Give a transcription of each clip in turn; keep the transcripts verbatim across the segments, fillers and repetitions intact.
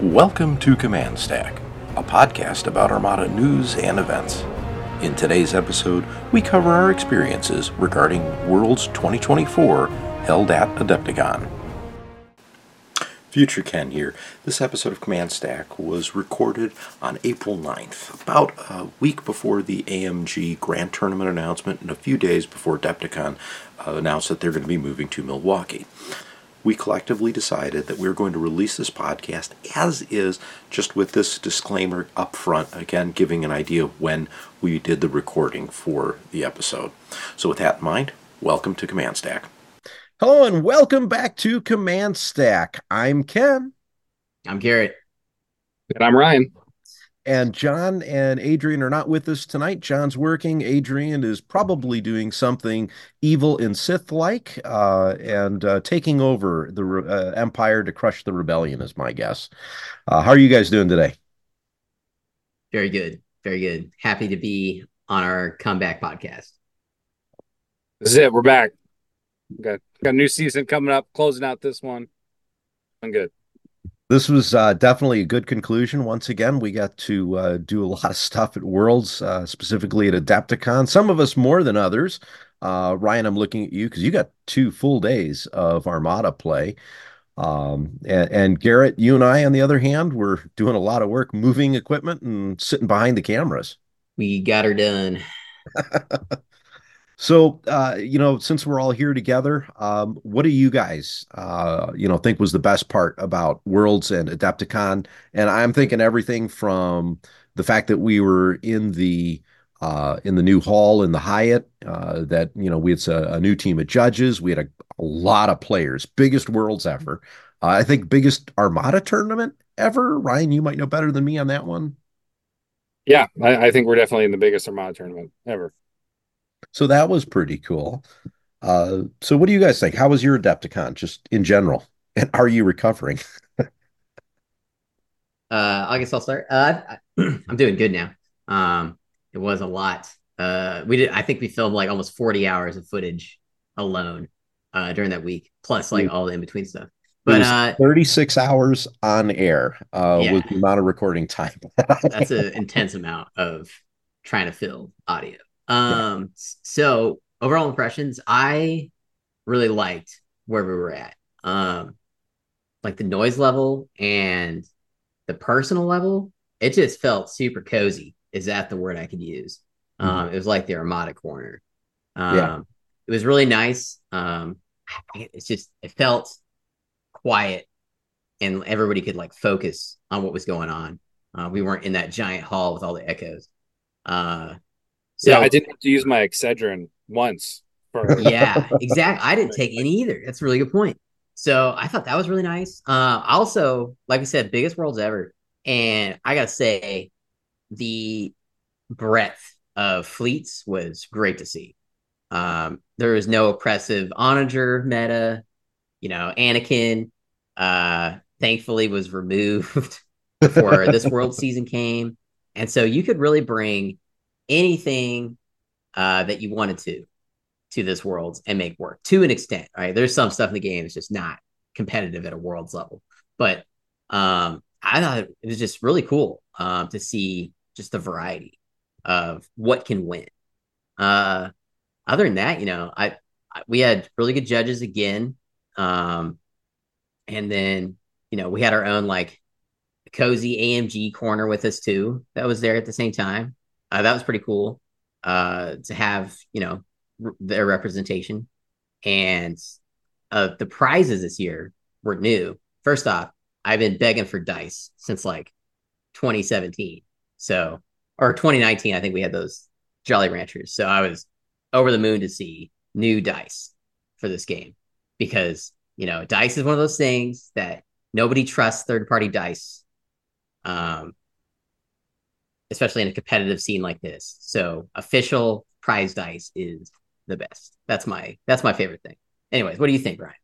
Welcome to Command Stack, a podcast about Armada news and events. In today's episode, we cover our experiences regarding Worlds twenty twenty-four held at Adepticon. Future Ken here. This episode of Command Stack was recorded on April ninth, about a week before the A M G Grand Tournament announcement and a few days before Adepticon uh, announced that they're going to be moving to Milwaukee. We collectively decided that we were going to release this podcast as is, just with this disclaimer up front, again, giving an idea of when we did the recording for the episode. So with that in mind, welcome to Command Stack. Hello and welcome back to Command Stack. I'm Ken. I'm Garrett. And I'm Ryan. And John and Adrian are not with us tonight. John's working. Adrian is probably doing something evil and Sith-like uh, and uh, taking over the uh, Empire to crush the rebellion is my guess. Uh, how are you guys doing today? Very good. Very good. Happy to be on our comeback podcast. This is it. We're back. Got, got a new season coming up, closing out this one. I'm good. This was uh, definitely a good conclusion. Once again, we got to uh, do a lot of stuff at Worlds, uh, specifically at Adepticon. Some of us more than others. Uh, Ryan, I'm looking at you because you got two full days of Armada play. Um, and, and Garrett, you and I, on the other hand, were doing a lot of work moving equipment and sitting behind the cameras. We got her done. So, uh, you know, since we're all here together, um, what do you guys, uh, you know, think was the best part about Worlds and Adepticon? And I'm thinking everything from the fact that we were in the uh, in the new hall in the Hyatt, uh, that, you know, we had a, a new team of judges. We had a, a lot of players, biggest Worlds ever. Uh, I think biggest Armada tournament ever. Ryan, you might know better than me on that one. Yeah, I, I think we're definitely in the biggest Armada tournament ever. So that was pretty cool. Uh, so what do you guys think? How was your Adepticon just in general? And are you recovering? uh, I guess I'll start. Uh, I, I'm doing good now. Um, it was a lot. Uh, we did. I think we filmed like almost forty hours of footage alone uh, during that week, plus like all the in between stuff. But uh, thirty-six hours on air uh, yeah, was the amount of recording time. That's an intense amount of trying to fill audio. Um, so overall impressions, I really liked where we were at. Um, like the noise level and the personal level, it just felt super cozy. Is that the word I could use? Um, mm-hmm. It was like the Armada corner. Um, yeah. It was really nice. Um, it's just, it felt quiet and everybody could like focus on what was going on. Uh, we weren't in that giant hall with all the echoes. Uh, So, yeah, I didn't have to use my Excedrin once. For... yeah, exactly. I didn't take any either. That's a really good point. So I thought that was really nice. Uh, also, like we said, biggest Worlds ever. And I got to say, the breadth of fleets was great to see. Um, there was no oppressive onager meta. You know, Anakin, uh, thankfully, was removed before this World season came. And so you could really bring anything uh, that you wanted to to this Worlds and make work to an extent. Right, there's some stuff in the game that's just not competitive at a Worlds level, but um, I thought it was just really cool um, to see just the variety of what can win. Uh, other than that, you know, I, I we had really good judges again, um, and then you know we had our own like cozy A M G corner with us too. That was there at the same time. Uh, that was pretty cool uh, to have, you know, r- their representation. And uh, the prizes this year were new. First off, I've been begging for dice since like twenty seventeen. So, or twenty nineteen, I think we had those Jolly Ranchers. So I was over the moon to see new dice for this game because, you know, dice is one of those things that nobody trusts third-party dice. Um, especially in a competitive scene like this. So official prize dice is the best. That's my that's my favorite thing. Anyways, what do you think, Ryan?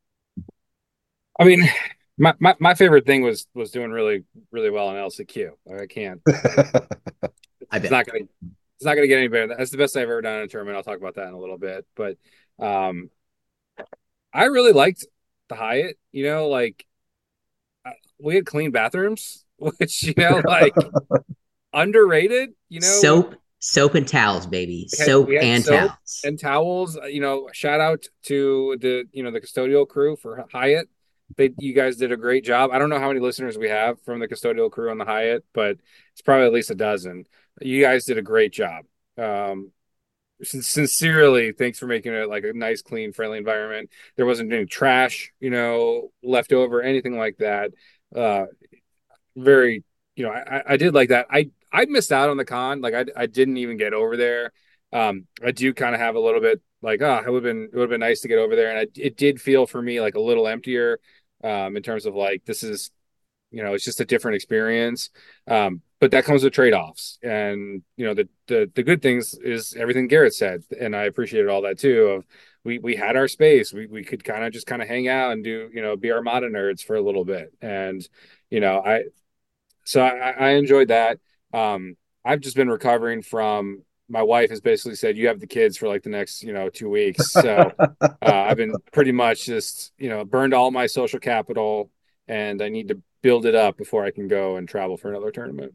I mean, my, my, my favorite thing was was doing really, really well in L C Q. I can't. I bet. It's not gonna it's not gonna get any better. That's the best I've ever done in a tournament. I'll talk about that in a little bit. But um I really liked the Hyatt, you know, like we had clean bathrooms, which, you know, like underrated, you know, we Soap, soap and towels, baby. had Soap we had and soap towels. and towels. You know, shout out to the, you know, the custodial crew for Hyatt. They, you guys did a great job. I don't know how many listeners we have from the custodial crew on the Hyatt, but it's probably at least a dozen. You guys did a great job. Um, sincerely, thanks for making it like a nice, clean, friendly environment. There wasn't any trash, you know, left over, anything like that. Uh, very, you know, I, I did like that. I I missed out on the con. Like I I didn't even get over there. Um, I do kind of have a little bit like, oh, it would have been it would have been nice to get over there, and I, it did feel for me like a little emptier, um, in terms of like this is, you know, it's just a different experience. Um, but that comes with trade-offs, and you know, the the the good things is everything Garrett said, and I appreciated all that too. Of we we had our space, we we could kind of just kind of hang out and do, you know, be Armada nerds for a little bit, and you know, I so I, I enjoyed that. Um, I've just been recovering from my wife has basically said you have the kids for like the next, you know, two weeks. So uh, I've been pretty much just, you know, burned all my social capital, and I need to build it up before I can go and travel for another tournament.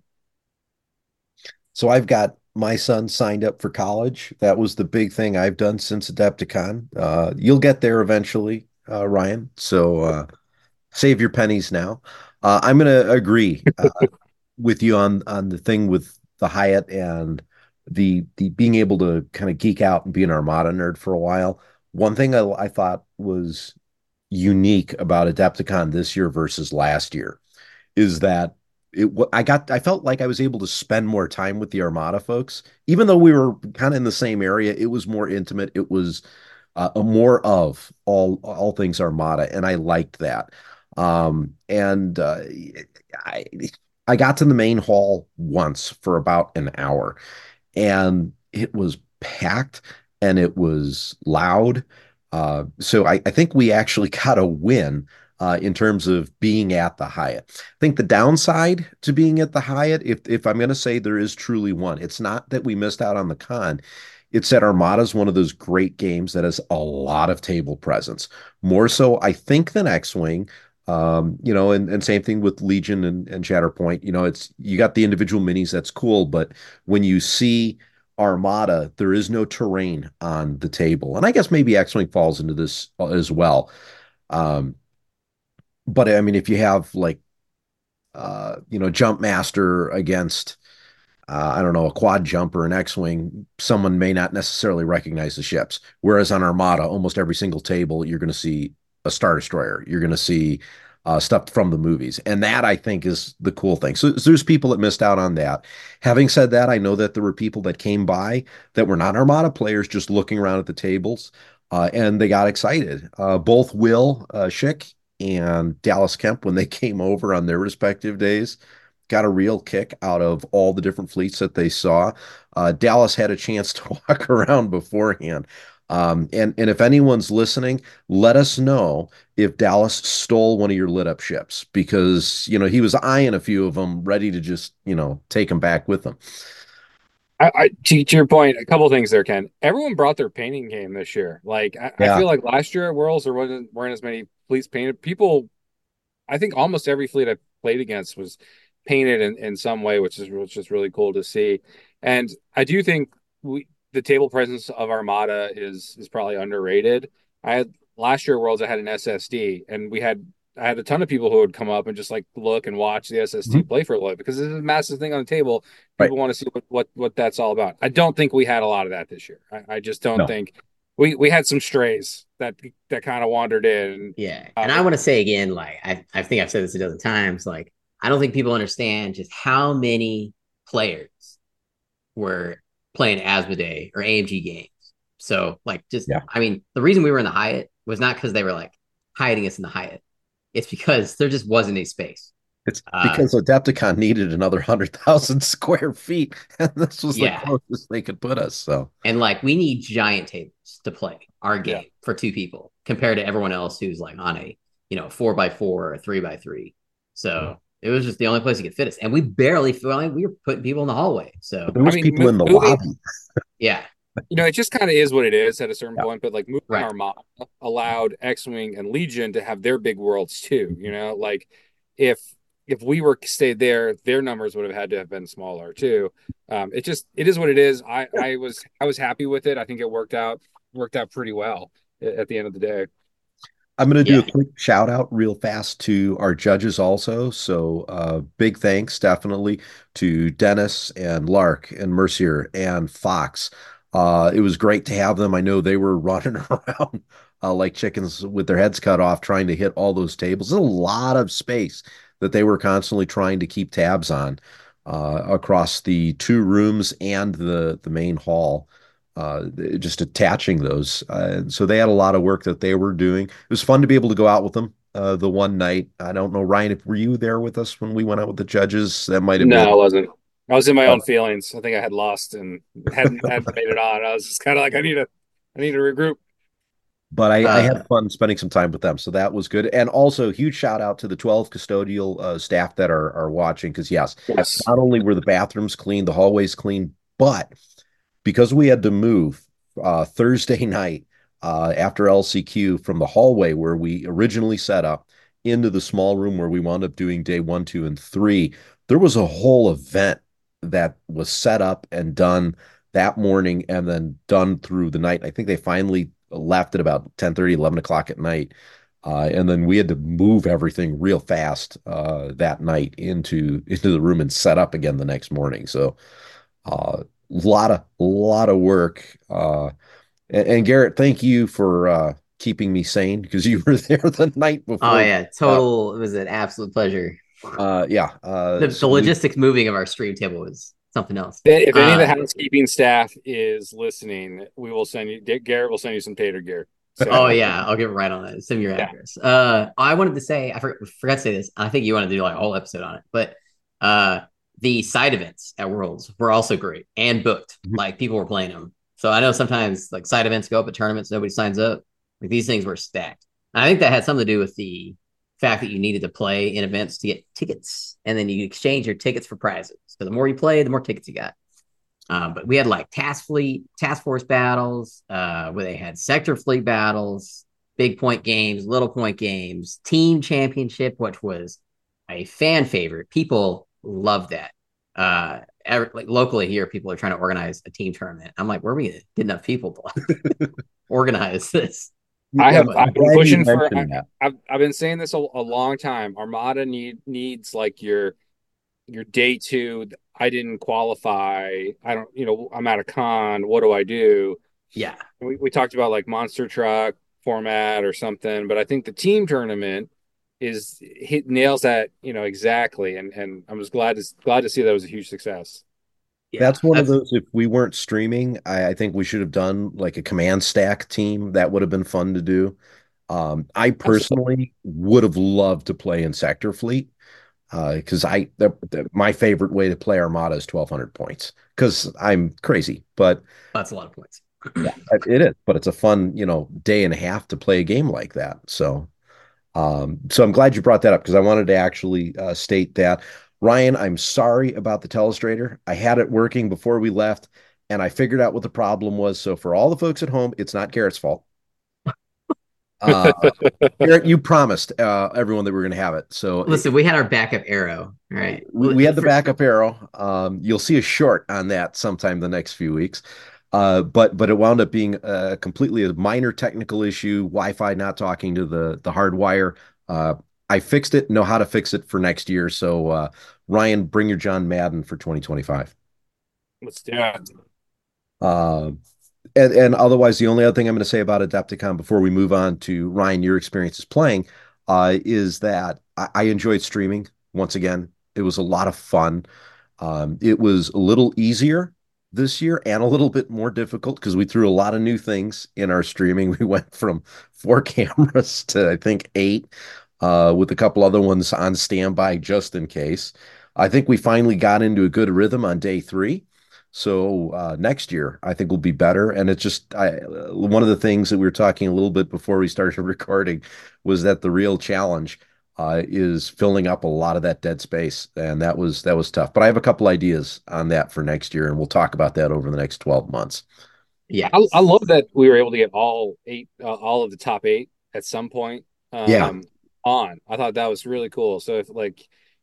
So I've got my son signed up for college. That was the big thing I've done since Adepticon. Uh, you'll get there eventually, uh, Ryan. So uh, save your pennies now. Uh, I'm going to agree uh, with you on on the thing with the Hyatt and the the being able to kind of geek out and be an Armada nerd for a while. One thing I, I thought was unique about Adepticon this year versus last year is that it I got I felt like I was able to spend more time with the Armada folks, even though we were kind of in the same area. It was more intimate. It was uh, a more of all all things Armada, and I liked that. Um, and uh, I I got to the main hall once for about an hour, and it was packed and it was loud. Uh, so I, I think we actually got a win uh, in terms of being at the Hyatt. I think the downside to being at the Hyatt, if if I'm going to say there is truly one, it's not that we missed out on the con. It's that Armada is one of those great games that has a lot of table presence, more so I think than X-Wing. Um, you know, and, and same thing with Legion and, and Shatterpoint. You know, it's you got the individual minis, that's cool, but when you see Armada, there is no terrain on the table. And I guess maybe X-Wing falls into this as well. Um, but I mean, if you have like, uh, you know, Jump Master against, uh, I don't know, a quad jumper and X-Wing, someone may not necessarily recognize the ships. Whereas on Armada, almost every single table, you're going to see a Star Destroyer. You're going to see uh, stuff from the movies. And that, I think, is the cool thing. So, so there's people that missed out on that. Having said that, I know that there were people that came by that were not Armada players just looking around at the tables, uh, and they got excited. Uh, both Will uh, Schick and Dallas Kemp, when they came over on their respective days, got a real kick out of all the different fleets that they saw. Uh, Dallas had a chance to walk around beforehand. Um, and, and if anyone's listening, let us know if Dallas stole one of your lit up ships because, you know, he was eyeing a few of them, ready to just, you know, take them back with them. I, I to, to your point, a couple things there, Ken. Everyone brought their painting game this year. Like I, I Yeah. feel like last year at Worlds there wasn't weren't as many fleets painted. People, I think almost every fleet I played against was painted in, in some way, which is which is really cool to see. And I do think we the table presence of Armada is is probably underrated. I had last year at Worlds I had an S S D, and we had I had a ton of people who would come up and just like look and watch the S S D Mhm. play for a little bit because this is a massive thing on the table. Right. People want to see what, what what that's all about. I don't think we had a lot of that this year. I, I just don't No. think we we had some strays that that kind of wandered in. Yeah. Uh, And I want to say again, like I, I think I've said this a dozen times, like I don't think people understand just how many players were playing Asmodee or A M G games. So like just Yeah. I mean, the reason we were in the Hyatt was not because they were like hiding us in the Hyatt. It's because there just wasn't a space. It's Uh because Adepticon needed another one hundred thousand square feet, and this was the yeah. closest they could put us. So, And like we need giant tables to play our game Yeah. for two people compared to everyone else who's like on a, you know, four by four or a three by three. So it was just the only place that could fit us. And we barely feel like we were putting people in the hallway. but So there I was mean, people mo- in the moving lobby. yeah, you know, it just kind of is what it is at a certain Yeah. point. But like moving right. Armada allowed X-Wing and Legion to have their big worlds too. You know, like if if we were stayed there, their numbers would have had to have been smaller too. Um, it just it is what it is. I I was I was happy with it. I think it worked out worked out pretty well at the end of the day. I'm going to do a Yeah. quick shout out real fast to our judges also. So, uh, big thanks definitely to Dennis and Lark and Mercier and Fox. Uh, it was great to have them. I know they were running around uh, like chickens with their heads cut off trying to hit all those tables. There's a lot of space that they were constantly trying to keep tabs on uh, across the two rooms and the the main hall, uh, just attaching those. Uh, so they had a lot of work that they were doing. It was fun to be able to go out with them uh, the one night. I don't know, Ryan, if were you there with us when we went out with the judges? That might have No, been. I wasn't. I was in my Uh, own feelings. I think I had lost and hadn't hadn't made it on. I was just kind of like, I need to, I need to regroup. but I, I Uh, had fun spending some time with them, so that was good. And also, huge shout out to the twelve custodial uh, staff that are are watching, because yes, Yes. not only were the bathrooms clean, the hallways clean, but because we had to move uh, Thursday night uh, after L C Q from the hallway where we originally set up into the small room where we wound up doing day one, two, and three, there was a whole event that was set up and done that morning and then done through the night. I think they finally left at about ten thirty, eleven o'clock at night. Uh, and then we had to move everything real fast uh, that night into into the room and set up again the next morning. So uh, lot of lot of work. Uh, and, and Garrett, thank you for uh, keeping me sane because you were there the night oh before. yeah, Uh, total. It was an absolute pleasure. uh, yeah. The Uh, the so we, logistics moving of our stream table was something else. If any of the Uh, housekeeping staff is listening, we will send you. Garrett will send you some tater gear. oh So yeah, I'll get right on that. Send me your yeah, address. Uh, I wanted to say I for, forgot to say this. I think you wanted to do like a whole episode on it, but uh, the side events at Worlds were also great and booked. Like people were playing them. So I know sometimes like side events go up at tournaments, nobody signs up. Like these things were stacked. And I think that had something to do with the fact that you needed to play in events to get tickets, and then you exchange your tickets for prizes. So the more you play, the more tickets you got. Um, but we had like task fleet, task force battles, uh, where they had sector fleet battles, big point games, little point games, team championship, which was a fan favorite. People love that. Uh, ever, like locally here, people are trying to organize a team tournament. I'm like, where are we gonna get enough people to organize this? I yeah, have. But I'm I've been glad you pushing for. I, mentioned that. I've I've been saying this a, a long time. Armada need needs like your your day two. I didn't qualify. I don't. You know, I'm at a con. What do I do? yeah, We we talked about like monster truck format or something, but I think the team tournament is hit nails that you know exactly, and and I was glad to glad to see that was a huge success. yeah, That's one of that's those, if we weren't streaming, I, I think we should have done like a command stack team. That would have been fun to do. Um, I Absolutely. personally would have loved to play in Sector Fleet uh, because I the, the, my favorite way to play Armada is twelve hundred points because I'm crazy. But that's a lot of points. yeah, it is. But it's a fun, you know, day and a half to play a game like that. So um, so I'm glad you brought that up because I wanted to actually uh, state that. Ryan, I'm sorry about the telestrator. I had it working before we left, and I figured out what the problem was. So for all the folks at home, it's not Garrett's fault. Uh, Garrett, you promised uh, everyone that we were going to have it. So it, Listen, we had our backup arrow. All right. we, we had the backup arrow. Um, you'll see a short on that sometime the next few weeks. Uh, but but it wound up being a completely a minor technical issue, Wi-Fi not talking to the the hard wire. Uh, I fixed it, know how to fix it for next year. So uh, Ryan, bring your John Madden for twenty twenty-five. Let's do it. Uh, and, and otherwise, the only other thing I'm going to say about Adepticon before we move on to Ryan, your experiences playing, uh, is that I, I enjoyed streaming once again. It was a lot of fun. Um, it was a little easier this year and a little bit more difficult because we threw a lot of new things in our streaming. We went from four cameras to I think eight, uh, with a couple other ones on standby just in case. I think we finally got into a good rhythm on day three. So uh, next year, I think will be better. And it's just I, uh, one of the things that we were talking a little bit before we started recording was that the real challenge uh, is filling up a lot of that dead space, and that was that was tough. But I have a couple ideas on that for next year, and we'll talk about that over the next twelve months. I, I Yes. love that we were able to get all eight, uh, all of the top eight at some point Yeah, um, on. I thought that was really cool. So if like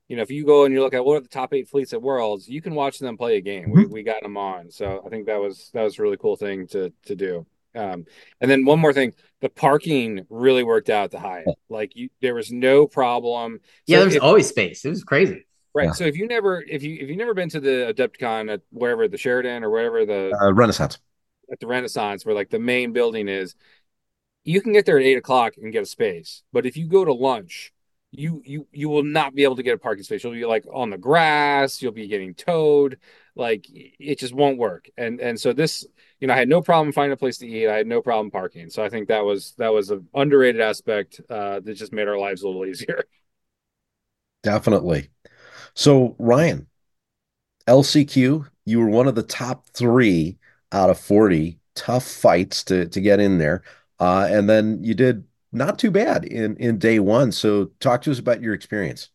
you know, if you go and you look at what are the top eight fleets at Worlds, you can watch them play a game. We Mhm. we got them on, so I think that was that was a really cool thing to to do. Um, and then one more thing, the parking really worked out at the Hyatt. Like you, there was no problem. Yeah, So there's if always space. It was crazy. right, Yeah. so if you never if you if you never been to the Adepticon at wherever the Sheraton or wherever the Uh, Renaissance. at the Renaissance where like the main building is, you can get there at eight o'clock and get a space. But if you go to lunch, you you you will not be able to get a parking space. You'll be like on the grass. You'll be getting towed. Like it just won't work. And and so this, you know, I had no problem finding a place to eat. I had no problem parking. So I think that was that was an underrated aspect uh, that just made our lives a little easier. Definitely. So, Ryan, L C Q, you were one of the top three out of forty. Tough fights to to get in there. Uh, and then you did not too bad in in day one. So talk to us about your experience.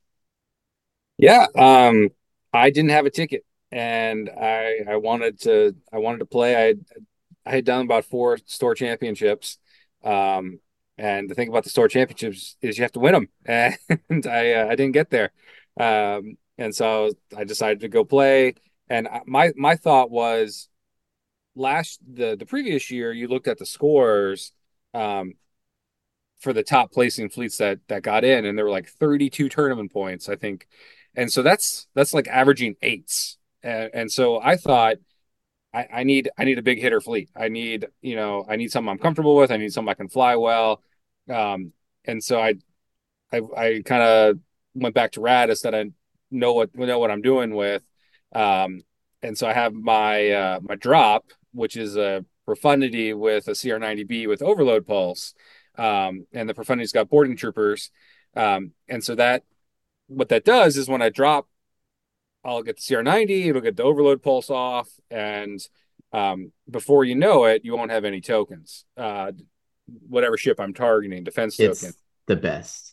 Yeah, um, I didn't have a ticket, and I I wanted to I wanted to play. I had, I had done about four store championships, um, and the thing about the store championships is you have to win them, and I uh, I didn't get there, um, and so I decided to go play. And I- my my thought was last the the previous year you looked at the scores, um, for the top placing fleets that that got in, and there were like thirty-two tournament points, I think. And so that's that's like averaging eights. And, and so I thought I, I need I need a big hitter fleet. I need, you know, I need something I'm comfortable with. I need something I can fly well. Um, and so I I, I kind of went back to Radis that I know what know what I'm doing with. Um, and so I have my uh, my drop, which is a profundity with a C R ninety B with overload pulse, um, and the profundity's got boarding troopers. Um, and so that what that does is when I drop, I'll get the C R ninety, it'll get the overload pulse off, and um, before you know it, you won't have any tokens. Uh, whatever ship I'm targeting, defense token. It's the best.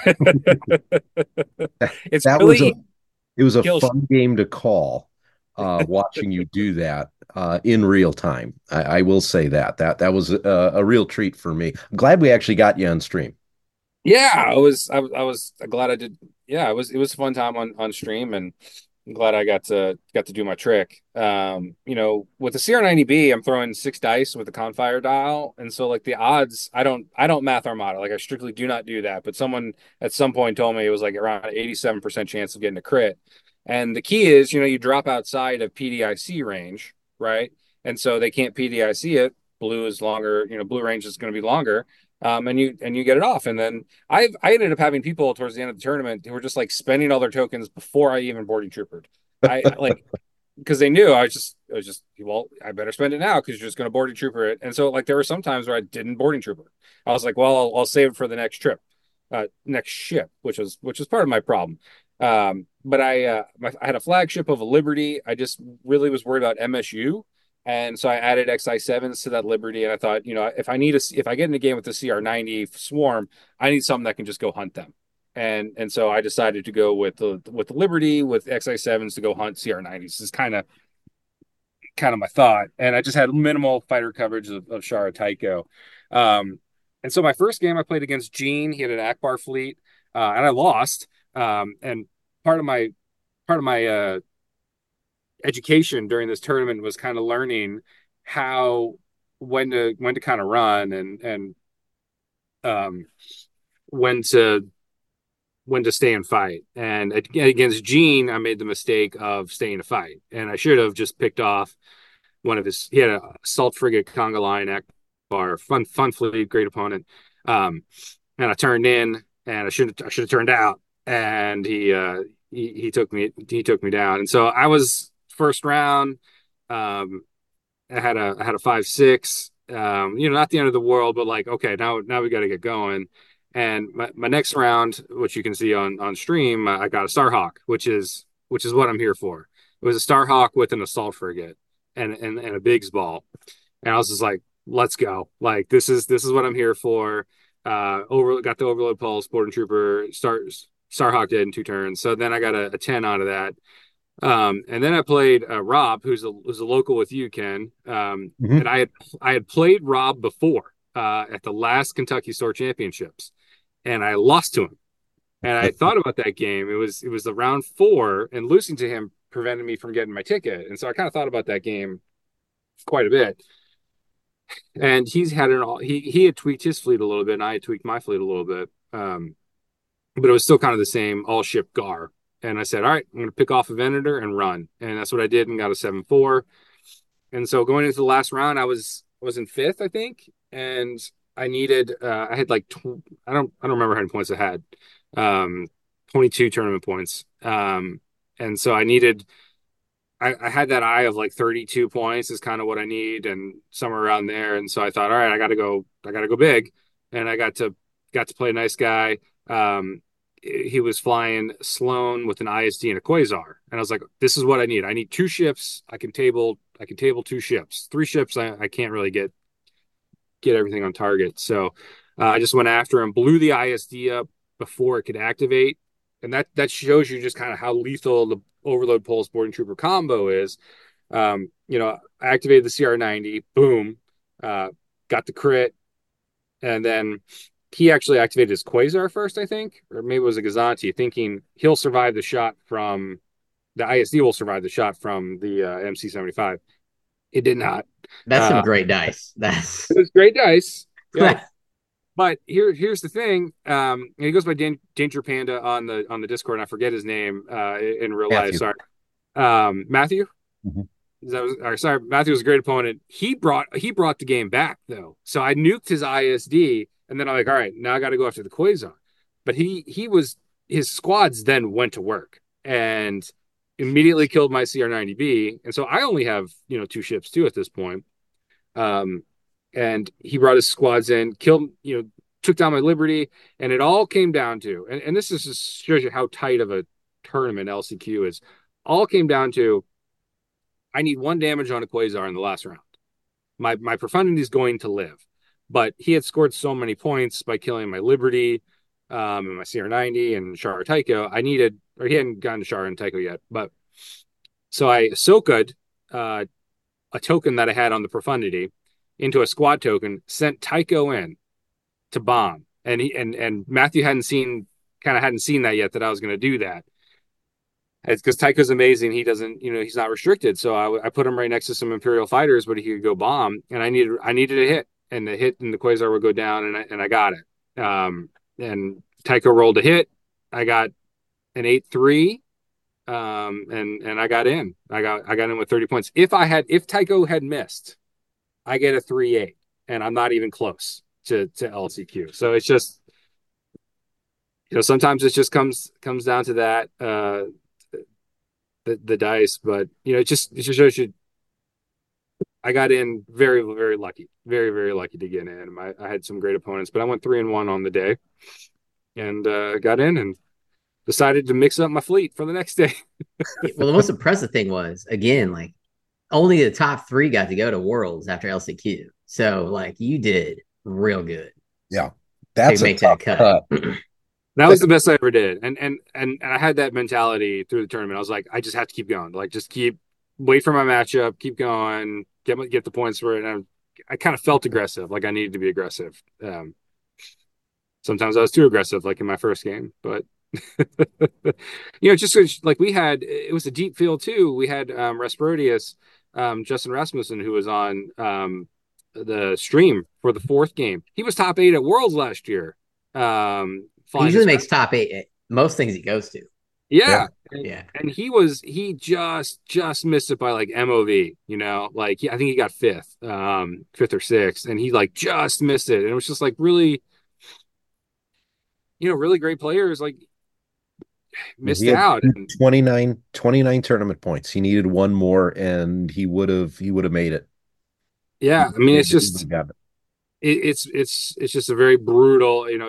It's That was a really it was a kill. fun game to call, uh, watching you do that uh, in real time. I, I will say that that that was a, a real treat for me. I'm glad we actually got you on stream. Yeah, I was, I was, I was glad I did. Yeah, it was, it was a fun time on on stream, and I'm glad I got to got to do my trick. Um, you know, with the C R ninety B, I'm throwing six dice with the Confire dial, and so like the odds, I don't, I don't math Armada, like I strictly do not do that. But someone at some point told me it was like around eighty-seven percent chance of getting a crit, and the key is, you know, you drop outside of P D I C range, right? And so they can't P D I C it. Blue is longer, you know, blue range is going to be longer. Um, and you and you get it off, and then I I ended up having people towards the end of the tournament who were just like spending all their tokens before I even boarding troopered. I, I like because they knew I was just I was just well I better spend it now because you're just going to boarding trooper it. And so like there were some times where I didn't boarding trooper. I was like, well, I'll, I'll save it for the next trip, uh, next ship, which was which was part of my problem. Um, but I uh, my, I had a flagship of a Liberty. I just really was worried about M S U. And so I added X I sevens to that Liberty, and I thought, you know, if I need a, if I get in a game with the C R ninety Swarm, I need something that can just go hunt them. And and so I decided to go with the with the Liberty with X I sevens to go hunt C R nineties. This is kind of kind of my thought. And I just had minimal fighter coverage of, of Shara Tycho. Um, and so my first game I played against Gene. He had an Akbar fleet, uh, and I lost. Um, and part of my part of my uh, education during this tournament was kind of learning how when to when to kind of run and and um, when to when to stay and fight. And against Gene, I made the mistake of staying to fight, and I should have just picked off one of his. He had a assault frigate conga line Akbar, fun fun fleet, great opponent. Um, and I turned in, and I should I should have turned out, and he uh, he he took me he took me down, and so I was first round. Um, I had a I had a five six. Um, you know, not the end of the world, but like, okay, now now we got to get going. And my, my next round, which you can see on on stream, I got a Starhawk, which is which is what I'm here for. It was a Starhawk with an assault frigate and and, and a Biggs ball, and I was just like, let's go. Like this is this is what I'm here for. Uh, over got the overload pulse, boarding trooper, start Starhawk dead in two turns. So then I got a, a ten out of that. Um, and then I played uh, Rob, who's a who's a local with you, Ken. Um, and Mhm. I had I had played Rob before uh, at the last Kentucky Store Championships, and I lost to him. And I thought about that game. It was it was the round four, and losing to him prevented me from getting my ticket. And so I kind of thought about that game quite a bit. And he's had an all he he had tweaked his fleet a little bit, and I had tweaked my fleet a little bit. Um, but it was still kind of the same all ship Gar. And I said, all right, I'm going to pick off a Venator and run. And that's what I did and got a seven four. And so going into the last round, I was was in fifth, I think, and I needed uh, I had like tw- I don't I don't remember how many points I had, um, twenty-two tournament points, um, and so I needed I, I had that eye of like thirty-two points is kind of what I need, and somewhere around there. And so I thought, all right, I got to go I got to go big, and I got to got to play a nice guy. Um, he was flying Sloan with an I S D and a Quasar, and I was like, this is what I need. I need two ships. I can table I can table two ships. Three ships I, I can't really get get everything on target. So uh, I just went after him, blew the I S D up before it could activate, and that that shows you just kind of how lethal the Overload Pulse Boarding Trooper combo is. Um, you know, I activated the C R ninety, boom, uh, got the crit, and then he actually activated his Quasar first, I think, or maybe it was a Gazanti, thinking he'll survive the shot from the I S D will survive the shot from the uh, M C seventy-five. It did not. That's Uh, some great dice. That's it was great dice. Yeah. But here, here's the thing. Um, and he goes by Dan- Danger Panda on the on the Discord, and I forget his name uh, in real Matthew. life. Sorry, um, Matthew. Mm-hmm. That was or, sorry. Matthew was a great opponent. He brought he brought the game back though. So I nuked his I S D, and then I'm like, all right, now I got to go after the Quasar. But he he was his squads then went to work and immediately killed my C R ninety B, and so I only have you know two ships too at this point. Um, and he brought his squads in, killed, you know, took down my Liberty, and it all came down to, and, and this is just shows you how tight of a tournament L C Q is. All came down to, I need one damage on a Quasar in the last round. My my Profundity is going to live, but he had scored so many points by killing my Liberty, um, and my C R ninety and Char Tycho. I needed, or he hadn't gotten to Char and Tycho yet, but so I Ahsoka'd uh, a token that I had on the Profundity into a squad token, sent Tycho in to bomb, and he and and Matthew hadn't seen kind of hadn't seen that yet, that I was going to do that. It's because Tycho's amazing. He doesn't, you know, he's not restricted. So I, I put him right next to some Imperial fighters, but he could go bomb, and I needed I needed a hit, and the hit and the Quasar would go down, and I, and I got it. Um, and Tycho rolled a hit. I got an eight three. Um, and and I got in. I got I got in with thirty points. If I had if Tycho had missed, I get a three eight, and I'm not even close to to L C Q. So it's just, you know, sometimes it just comes comes down to that, uh, the the dice. But you know, it just it just shows you. I got in very very lucky, very very lucky to get in. I, I had some great opponents, but I went three and one on the day, and uh, got in and decided to mix up my fleet for the next day. well, the most impressive thing was again, like only the top three got to go to Worlds after L C Q. So like you did real good. Yeah, that's to a make that cut. cut. That was the best I ever did, and and and and I had that mentality through the tournament. I was like, I just have to keep going, like just keep wait for my matchup, keep going, get get the points for it. And I, I kind of felt aggressive, like I needed to be aggressive. Um, sometimes I was too aggressive, like in my first game, but you know, just like we had, it was a deep field too. We had um, Respirodius, um, Justin Rasmussen, who was on um, the stream for the fourth game. He was top eight at Worlds last year. Um, he usually makes top eight at most things he goes to. Yeah. Yeah. And, yeah. and he was, he just, just missed it by like M O V, you know, like he, I think he got fifth, um, fifth or sixth, and he like just missed it. And it was just like really, you know, really great players like missed out. And, twenty-nine, twenty-nine tournament points. He needed one more and he would have, he would have made it. Yeah. I mean, it's just, it. It, it's, it's, it's just a very brutal, you know,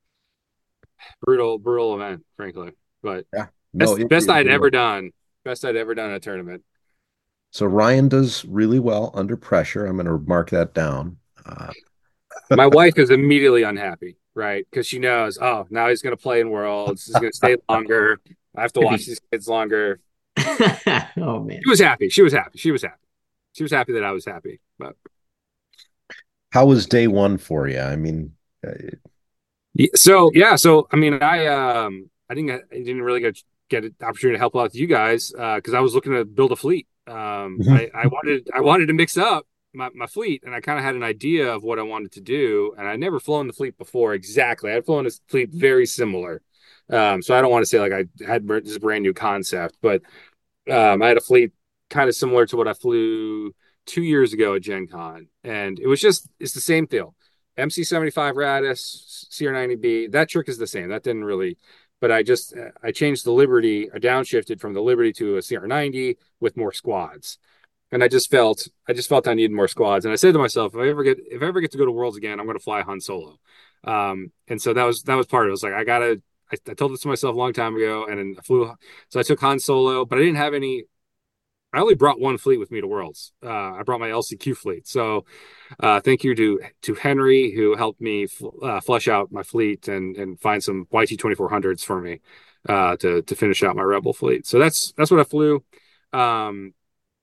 brutal, brutal event, frankly. But yeah, no, best, it, best it, I'd it, ever done. Best I'd ever done in a tournament. So Ryan does really well under pressure. I'm going to mark that down. Uh, My wife is immediately unhappy, right? Because she knows, oh, now he's going to play in Worlds. He's going to stay longer. I have to watch these kids longer. Oh man, she was happy. She was happy. She was happy. She was happy that I was happy. But how was day one for you? I mean, uh, Yeah, so yeah, so I mean, I um, I didn't get, I didn't really get get an opportunity to help out you guys uh, because I was looking to build a fleet. Um, Mhm. I I wanted I wanted to mix up my, my fleet, and I kind of had an idea of what I wanted to do, and I never flown the fleet before exactly. I had flown a fleet very similar, um, so I don't want to say like I had this brand new concept, but um, I had a fleet kind of similar to what I flew two years ago at Gen Con, and it was just it's the same deal. M C seventy-five Radis, C R ninety B, that trick is the same. That didn't really, but I just I changed the Liberty, I downshifted from the Liberty to a C R ninety with more squads. And I just felt I just felt I needed more squads. And I said to myself, if I ever get if I ever get to go to Worlds again, I'm going to fly Han Solo. Um, and so that was that was part of it. It was like I gotta. I, I told this to myself a long time ago, and then I flew. So I took Han Solo, but I didn't have any. I only brought one fleet with me to Worlds. Uh, I brought my L C Q fleet. So uh, thank you to to Henry who helped me uh, flesh out my fleet and and find some Y T twenty-four hundreds for me uh, to to finish out my Rebel fleet. So that's that's what I flew. Um,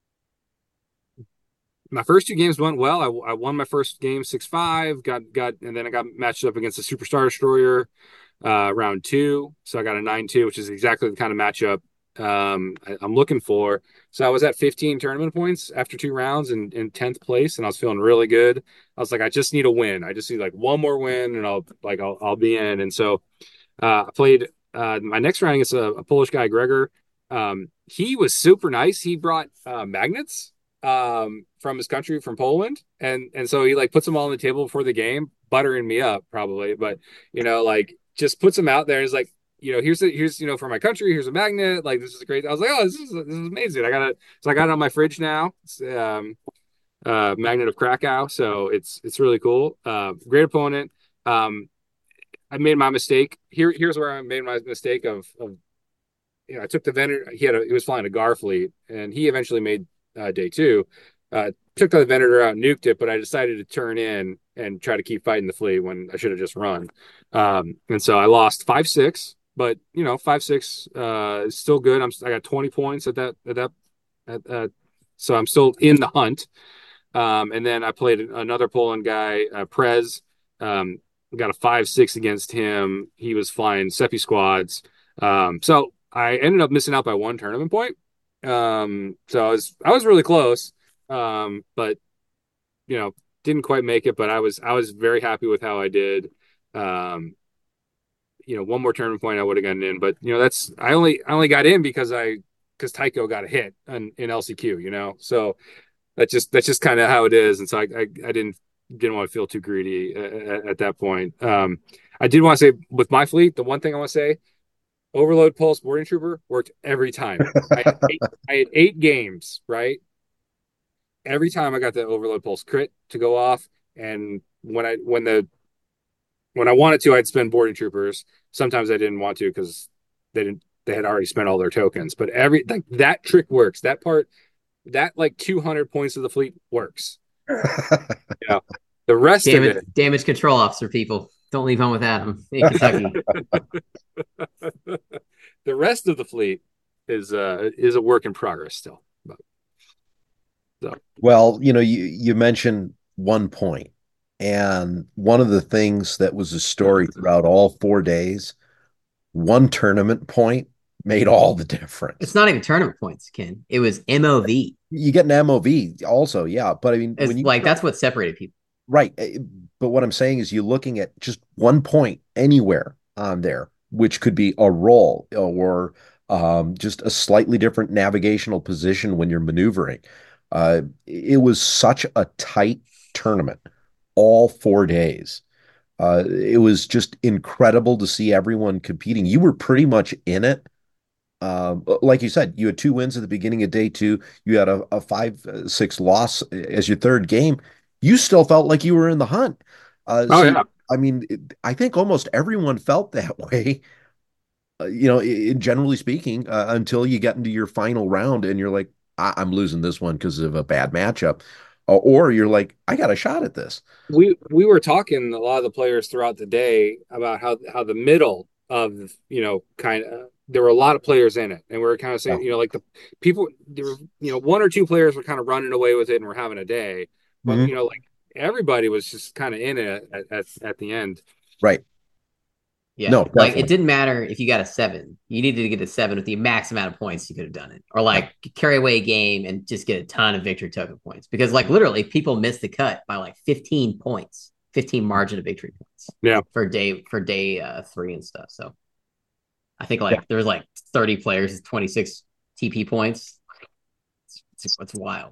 my first two games went well. I, I won my first game six five, got got and then I got matched up against a Superstar Destroyer uh round two. So I got a nine two, which is exactly the kind of matchup um I, I'm looking for. So I was at fifteen tournament points after two rounds and in tenth place, and I was feeling really good. I was like, I just need a win. I just need like one more win and I'll like I'll I'll be in. And so uh I played uh my next round against a, a Polish guy, Gregor. Um he was super nice. He brought uh magnets um from his country, from Poland, and and so he like puts them all on the table before the game, buttering me up probably, but you know, like just puts them out there and is like, you know, here's the here's you know, for my country, here's a magnet, like this is great. I was like, oh, this is this is amazing. I got it. So I got it on my fridge now. It's um uh magnet of Krakow, so it's it's really cool. Uh great opponent. um I made my mistake here. Here's where I made my mistake of of you know, I took the Venator. He had a, he was flying a Gar fleet, and he eventually made uh, day two. Uh, took the Venator out, nuked it, but I decided to turn in and try to keep fighting the fleet when I should have just run. Um, and so I lost five six, but you know, five six uh, is still good. I'm I got twenty points at that at that at, uh, so I'm still in the hunt. Um, and then I played another Poland guy, uh, Prez. Um, got a five six against him. He was flying Seppi squads. Um, so I ended up missing out by one tournament point. Um, so I was I was really close, um, but you know, didn't quite make it. But I was I was very happy with how I did. Um, you know, one more tournament point I would have gotten in, but you know, that's I only I only got in because I because Tycho got a hit in, in L C Q. You know, so that's just that's just kind of how it is. And so I, I I didn't didn't want to feel too greedy at, at that point. Um, I did want to say with my fleet, the one thing I want to say, Overload Pulse Boarding Trooper worked every time. I had eight, I had eight games, right? Every time I got the Overload Pulse crit to go off, and when I when the when I wanted to, I'd spend Boarding Troopers. Sometimes I didn't want to because they didn't they had already spent all their tokens. But every like that trick works. That part, that like two hundred points of the fleet works. You know, the rest Damage, of it, damage control officer, people. Don't leave home without him in Kentucky. the rest of the fleet is uh is a work in progress still. But, so Well, you know, you you mentioned one point, and one of the things that was a story throughout all four days, one tournament point made all the It's difference. not even tournament points, Ken. It was M O V. You get an M O V also, yeah, but I mean, when It's you like that's what separated people. right, eh, but what I'm saying is you're looking at just one point anywhere on there, which could be a roll or um, just a slightly different navigational position when you're maneuvering. Uh, it was such a tight tournament all four days. Uh, it was just incredible to see everyone competing. You were pretty much in it. Um, like you said, you had two wins at the beginning of day two. You had a, a five uh, six loss as your third game. You still felt like you were in the hunt. Uh, oh so, yeah. I mean, it, I think almost everyone felt that way. Uh, you know, in, generally speaking, uh, until you get into your final round and you're like, I- I'm losing this one because of a bad matchup, uh, or you're like, I got a shot at this. We we were talking a lot of the players throughout the day about how how the middle of you know kind of there were a lot of players in it, and we were kind of saying Yeah. you know like the people there were you know one or two players were kind of running away with it and we're having a day, but Mhm. you know like everybody was just kind of in it at, at, at the end. Right. Yeah. No, Like definitely. it didn't matter if you got a seven. You needed to get a seven with the max amount of points you could have done it. Or like yeah. carry away a game and just get a ton of victory token points. Because like literally people missed the cut by like fifteen points, fifteen margin of victory points. Yeah. For day for day uh, three and stuff. So I think like yeah. there was like thirty players with twenty-six T P points. It's, it's, it's wild.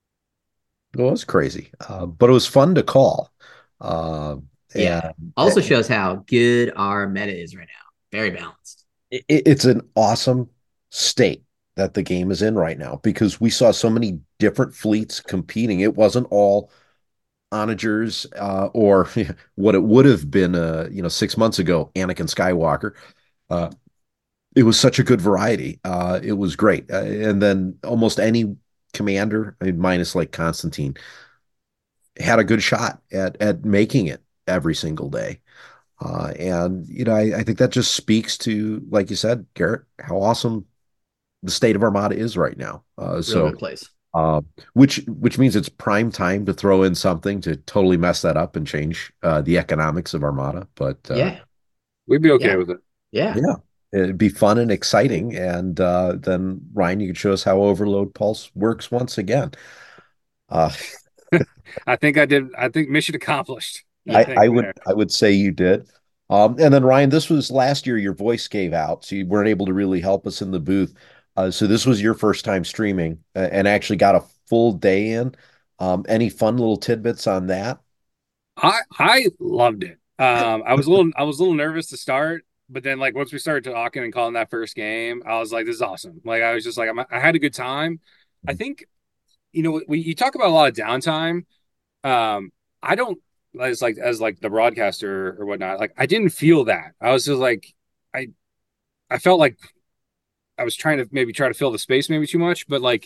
It was crazy. Uh, but it was fun to call. Uh, yeah. Also it, shows how good our meta is right now. Very balanced. It, it's an awesome state that the game is in right now because we saw so many different fleets competing. It wasn't all onagers uh, or what it would have been, uh, you know, six months ago, Anakin Skywalker. Uh, it was such a good variety. Uh, it was great. Uh, and then almost any commander, I mean, minus like Constantine, had a good shot at at making it every single day. Uh, and, you know, I, I think that just speaks to, like you said, Garrett, how awesome the state of Armada is right now. Uh, Real so, good place. Uh, which which means it's prime time to throw in something to totally mess that up and change uh, the economics of Armada. But uh, yeah, we'd be okay yeah. with it. Yeah, yeah, it'd be fun and exciting. And uh, then Ryan, you could show us how Overload Pulse works once again. Uh, I think I did. I think mission accomplished. I, I, I would there. I would say you did. Um, and then Ryan, this was last year. Your voice gave out, so you weren't able to really help us in the booth. Uh, so this was your first time streaming uh, and actually got a full day in. Um, any fun little tidbits on that? I I loved it. Um, I was a little I was a little nervous to start, but then like once we started talking and calling that first game, I was like, this is awesome. Like I was just like I'm, I had a good time. I think you know we you talk about a lot of downtime. Um, I don't as like as like the broadcaster or whatnot. Like I didn't feel that. I was just like I I felt like I was trying to maybe try to fill the space maybe too much, but like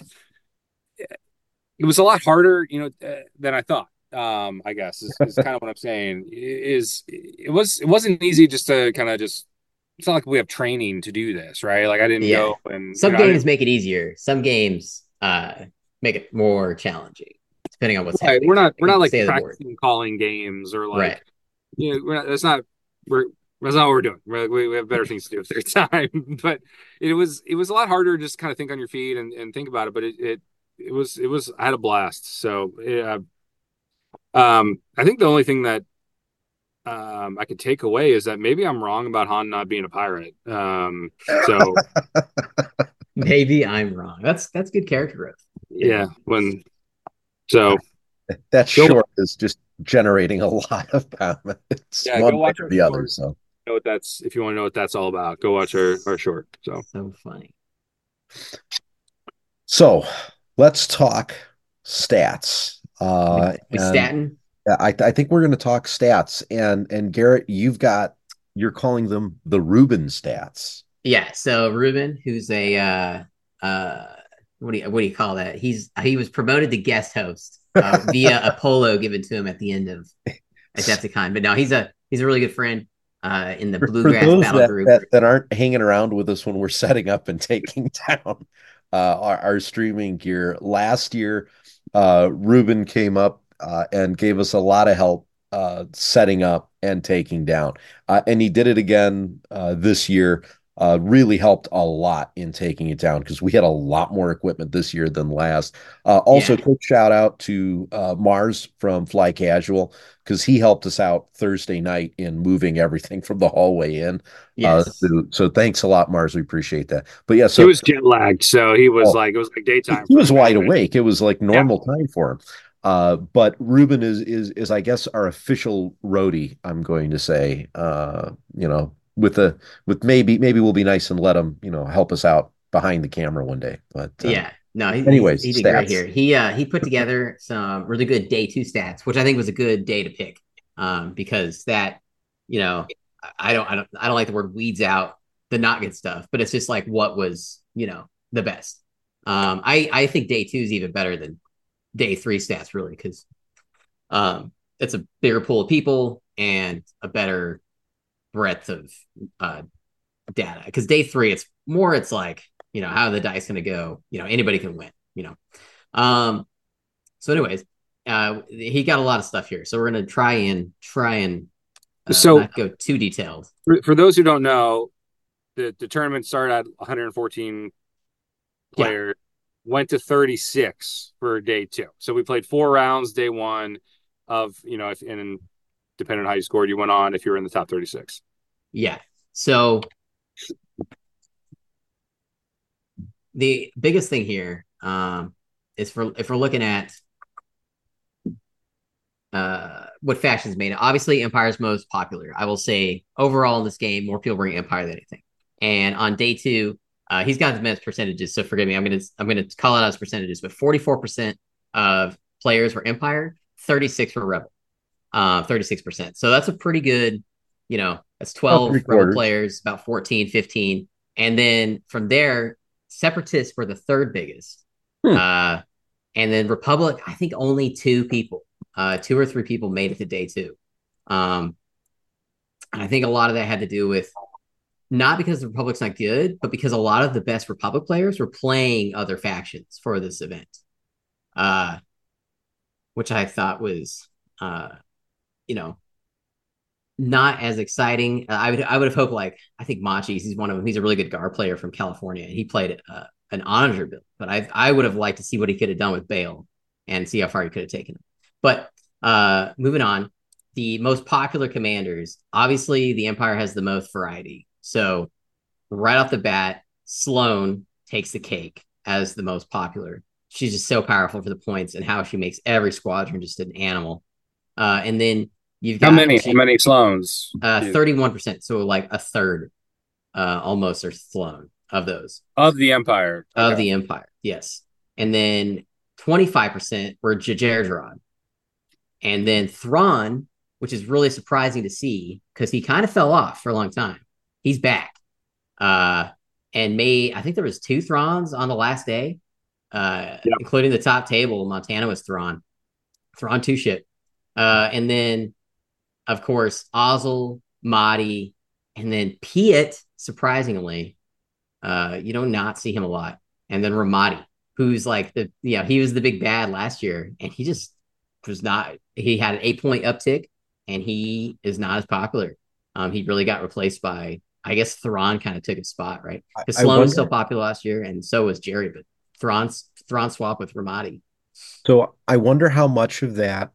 it was a lot harder, you know, uh, than I thought. Um, I guess is, is kind of what I'm saying. Is it was it wasn't easy just to kind of just. It's not like we have training to do this, right? Like I didn't yeah. go and some you know, games make it easier. Some games uh make it more challenging, depending on what's right. happening. We're not we're not like practicing calling games or like right. you know, we're not, that's not we're that's not what we're doing. We're, we we have better things to do with their time. But it was it was a lot harder to just kind of think on your feet and, and think about it. But it, it it was it was I had a blast. So yeah, um, I think the only thing that um, I could take away is that maybe I'm wrong about Han not being a pirate. Um, so maybe I'm wrong. That's that's good character growth. Yeah, when so that short is just generating a lot of comments. Yeah, one go watch the other. So know what that's if you want to know what that's all about, go watch our, our short. So so funny. So let's talk stats. Uh, we statin. I, I think we're going to talk stats, and and Garrett, you've got you're calling them the Ruben stats. Yeah. So Ruben, who's a uh, uh, what do you what do you call that? He's he was promoted to guest host uh, via a polo given to him at the end of Adepticon. But no, he's a he's a really good friend uh, in the Bluegrass For those Battle that, Group that, that aren't hanging around with us when we're setting up and taking down uh, our, our streaming gear. Last year, uh, Ruben came up uh, and gave us a lot of help uh, setting up and taking down, uh, and he did it again uh, this year. Uh, really helped a lot in taking it down because we had a lot more equipment this year than last. Uh, also, yeah. quick shout out to uh, Mars from Fly Casual because he helped us out Thursday night in moving everything from the hallway in. Yes. Uh, so, so thanks a lot, Mars. We appreciate that. But yeah, so he was jet lagged, so he was oh, like it was like daytime. He was wide awake. It was like normal yeah. time for him. Uh, but Ruben is is is I guess our official roadie. I'm going to say, uh, you know. With a with maybe maybe we'll be nice and let him you know help us out behind the camera one day. But uh, yeah, no. He, anyways, he, he did great here. He uh he put together some really good day two stats, which I think was a good day to pick, um because that you know I don't I don't I don't like the word weeds out the not good stuff, but it's just like what was you know the best. Um, I I think day two is even better than day three stats really because um it's a bigger pool of people and a better breadth of uh data because day three it's more it's like you know how are the dice gonna go, you know anybody can win, you know um so anyways uh he got a lot of stuff here, so we're gonna try and try and uh, So not go too detailed. for, for those who don't know, the, the tournament started at one hundred fourteen Yeah, players, went to thirty-six for day two. So we played four rounds day one of, you know, if, and depending on how you scored, you went on if you were in the top thirty-six. yeah. So the biggest thing here um, is for if we're looking at uh, what factions made it. Obviously, Empire's most popular. I will say overall in this game, more people bring Empire than anything. And on day two, uh, he's got the best percentages. So forgive me, I'm gonna I'm gonna call it out as percentages, but forty-four percent of players were Empire, thirty-six were Rebel, uh, thirty-six percent. So that's a pretty good, you know, that's About twelve three Rebel quarters. players, about fourteen, fifteen. And then from there, Separatists were the third biggest. Hmm. Uh, and then Republic, I think only two people, uh, two or three people made it to day two. Um, and I think a lot of that had to do with not because the Republic's not good, but because a lot of the best Republic players were playing other factions for this event, uh, which I thought was, uh, you know, not as exciting. Uh, I would I would have hoped like I think Machi's he's one of them. He's a really good Gar player from California, and he played uh, an Onager build. But I I would have liked to see what he could have done with Bale and see how far he could have taken him. But uh, moving on, the most popular commanders. Obviously, the Empire has the most variety. So right off the bat, Sloane takes the cake as the most popular. She's just so powerful for the points and how she makes every squadron just an animal. Uh, and then you've got How many? she, How many Sloans? uh, thirty-one percent. So like a third, uh, almost are Sloane of those Of the Empire. of Okay. the Empire. Yes. And then twenty-five percent were Jajerjerod. And then Thrawn, which is really surprising to see because he kind of fell off for a long time. He's back. Uh, and made, I think there was two Thrawns on the last day, uh, Yep. including the top table. Montana was Thrawn. Thrawn two ship. Uh, and then of course, Ozzel, Mahdi, and then Piet, surprisingly, uh, you don't not see him a lot. And then Ramadi, who's like the, yeah, he was the big bad last year, and he just was not, he had an eight point uptick, and he is not as popular. Um, he really got replaced by, I guess, Thrawn kind of took his spot, right? Because I Sloan was wonder- still popular last year, and so was Jerry, but Thrawn's Thrawn swap with Ramadi. So I wonder how much of that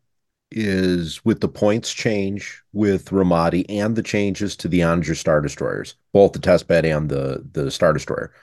is with the points change with Ramadi and the changes to the Onager Star Destroyers, both the test bed and the the Star Destroyer.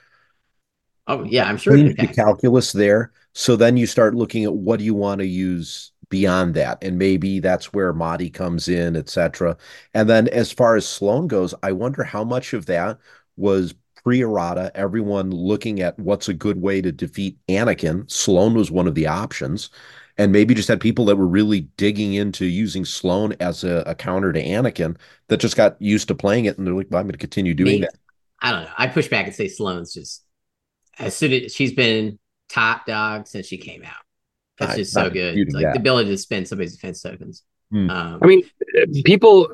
Oh yeah, I'm sure it Change the impacted. calculus there. So then you start looking at what do you want to use beyond that, and maybe that's where Mahdi comes in, et cetera. And then as far as Sloane goes, I wonder how much of that was pre-errata, everyone looking at what's a good way to defeat Anakin. Sloane was one of the options. And maybe just had people that were really digging into using Sloane as a, a counter to Anakin that just got used to playing it, and they're like, well, I'm going to continue doing Me, that. I don't know. I push back and say Sloane's just as soon as she's been top dog since she came out. It's I- just not so good. disputing Like that. the ability to spend somebody's defense tokens. Hmm. Um, I mean, people,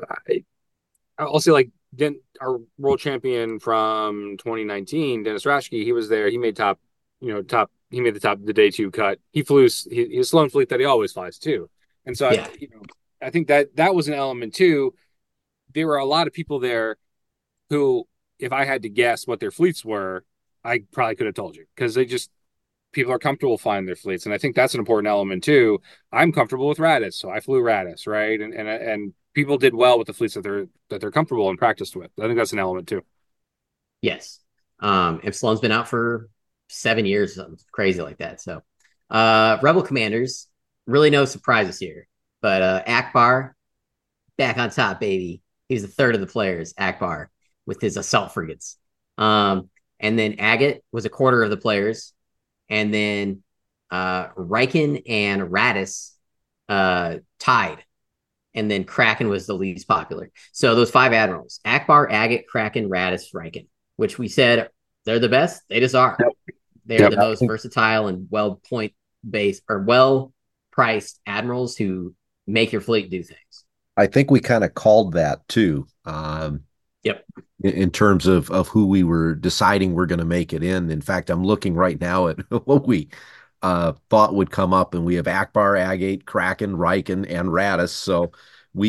I'll say like Den, our world champion from twenty nineteen, Dennis Rashke, he was there. He made top, you know, top, he made the top of the day two cut. He flew he, his Sloan fleet that he always flies too. And so, Yeah. I, you know, I think that that was an element too. There were a lot of people there who, if I had to guess what their fleets were, I probably could have told you because they just, people are comfortable flying their fleets. And I think that's an important element too. I'm comfortable with Radis, so I flew Radis, right? And and and people did well with the fleets that they're that they're comfortable and practiced with. I think that's an element too. yes. Um, if Sloane's been out for seven years, or something crazy like that. So, uh, Rebel commanders, really no surprises here. But uh, Akbar, back on top, baby. He's the third of the players, Akbar, with his assault frigates. Um, and then Agate was a quarter of the players. And then uh, Riken and Radis uh, tied. And then Kraken was the least popular. So those five admirals, Akbar, Agate, Kraken, Radis, Riken, which we said they're the best. They just are. Yep. They're Yep. the most versatile and well point based or well priced admirals who make your fleet do things. I think we kind of called that too. Um, Yep. in, in terms of of who we were deciding we're going to make it in. In fact, I'm looking right now at what we uh, thought would come up, and we have Akbar, Agate, Kraken, Riken, and Radis. So we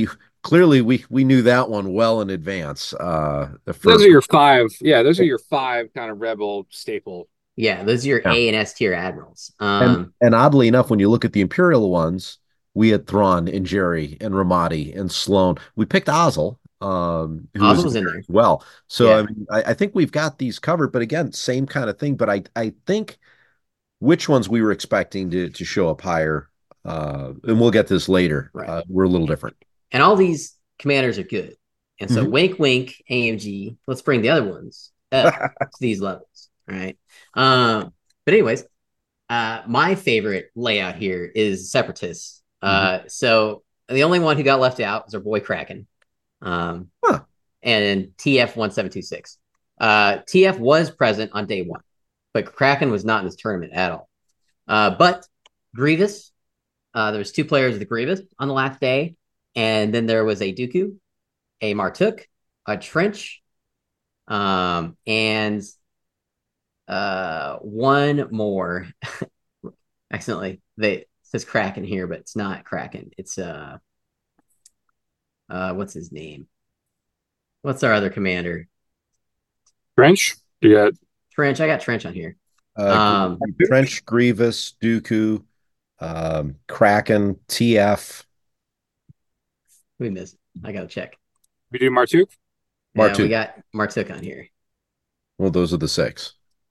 clearly we we knew that one well in advance. Uh, for, Those are your five. Yeah, those are your five kind of rebel staple. Yeah, those are your yeah. A and S tier admirals. And Um, and oddly enough, when you look at the Imperial ones, we had Thrawn and Jerry and Ramadi and Sloane. We picked Ozzel, um, who Ozzy was was in in there there. as well. So I Yeah. mean, I, I think we've got these covered. But again, same kind of thing. But I I think which ones we were expecting to to show up higher, uh, and we'll get this later. Right. Uh, we're a little different. And all these commanders are good. And so Mhm. wink, wink, A M G. Let's bring the other ones up to these levels. All right. Um, but anyways, uh, my favorite layout here is Separatists. Uh, so the only one who got left out was our boy Kraken. Um, Huh. and T F one seven two six. Uh, T F was present on day one, but Kraken was not in this tournament at all. Uh, but Grievous, uh, there was two players of the Grievous on the last day, and then there was a Dooku, a Martuk, a Trench, um, and uh, one more. Accidentally, they it says Kraken here, but it's not Kraken. It's uh, uh, what's his name? What's our other commander? Trench. You got Trench. I got Trench on here. Uh, Um, Trench, Grievous, Dooku, um, Kraken, T F, we missed. I gotta check. we do Martuk. Yeah, Martu. we got Martuk on here. Well, those are the six.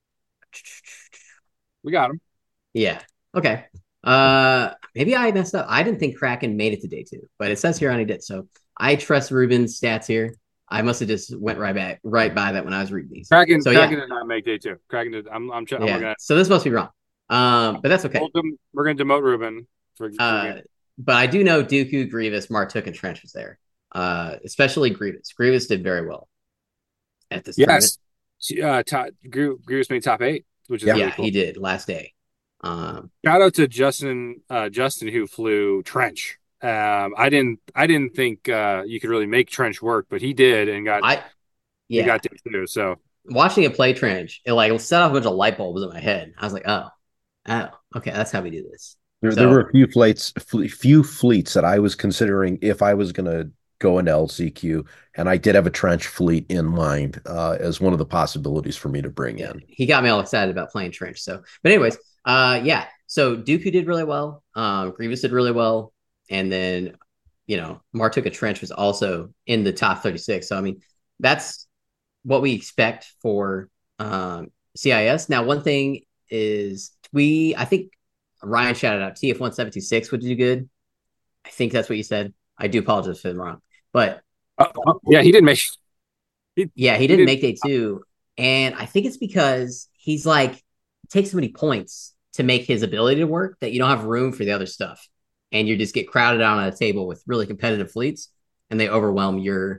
We got him. Yeah. Okay. Uh, maybe I messed up. I didn't think Kraken made it to day two, but it says here on he did. So I trust Ruben's stats here. I must have just went right back, right by that when I was reading these. Kraken. So Kraken yeah, did not make day two. Kraken did. I'm. I'm. I'm yeah. looking at. So this must be wrong. Um, but that's okay. Ultim, we're going to demote Ruben. For, for Uh, but I do know Dooku, Grievous, Martuk, and Trench was there. Uh, especially Grievous. Grievous did very well at this yes. Uh, top, Grievous made top eight, which is Yeah. tournament. really Yeah, cool. he did last day. Um, Shout out to Justin. Uh, Justin who flew Trench. Um, I didn't. I didn't think uh, you could really make Trench work, but he did, and got. I He yeah. got day two. So Watching it play Trench, it like set off a bunch of light bulbs in my head. I was like, oh, oh, okay, that's how we do this. There, So- there were a few fleets, fle- few fleets that I was considering if I was going to go into L C Q, and I did have a Trench fleet in mind uh, as one of the possibilities for me to bring Yeah, in. he got me all excited about playing Trench. So, but anyways, uh, yeah. So Dooku did really well. Um, Grievous did really well, and then you know Martuk Trench was also in the top thirty-six. So I mean, that's what we expect for um, C I S. Now, one thing is we, I think Ryan shouted out T F one seven two six would do good. I think that's what you said. I do apologize if I'm wrong, but uh, yeah, he didn't make. He, yeah, he, he didn't did. make day two, and I think it's because he's like takes so many points to make his ability to work that you don't have room for the other stuff, and you just get crowded out on a table with really competitive fleets, and they overwhelm your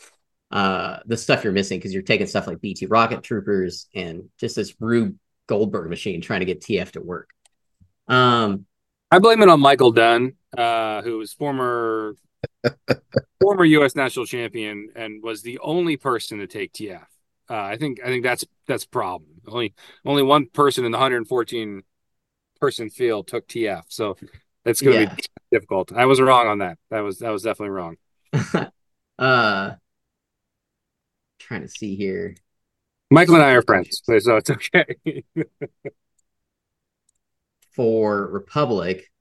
uh the stuff you're missing because you're taking stuff like B T rocket troopers and just this Rube Goldberg machine trying to get T F to work. Um, I blame it on Michael Dunn, uh, who was former former U S national champion and was the only person to take T F. Uh, I think I think that's that's a problem. Only only one person in the one hundred fourteen person field took T F, so that's going to yeah. be difficult. I was wrong on that. That was that was definitely wrong. uh, trying to see here. Michael and I are friends, so it's okay. For Republic,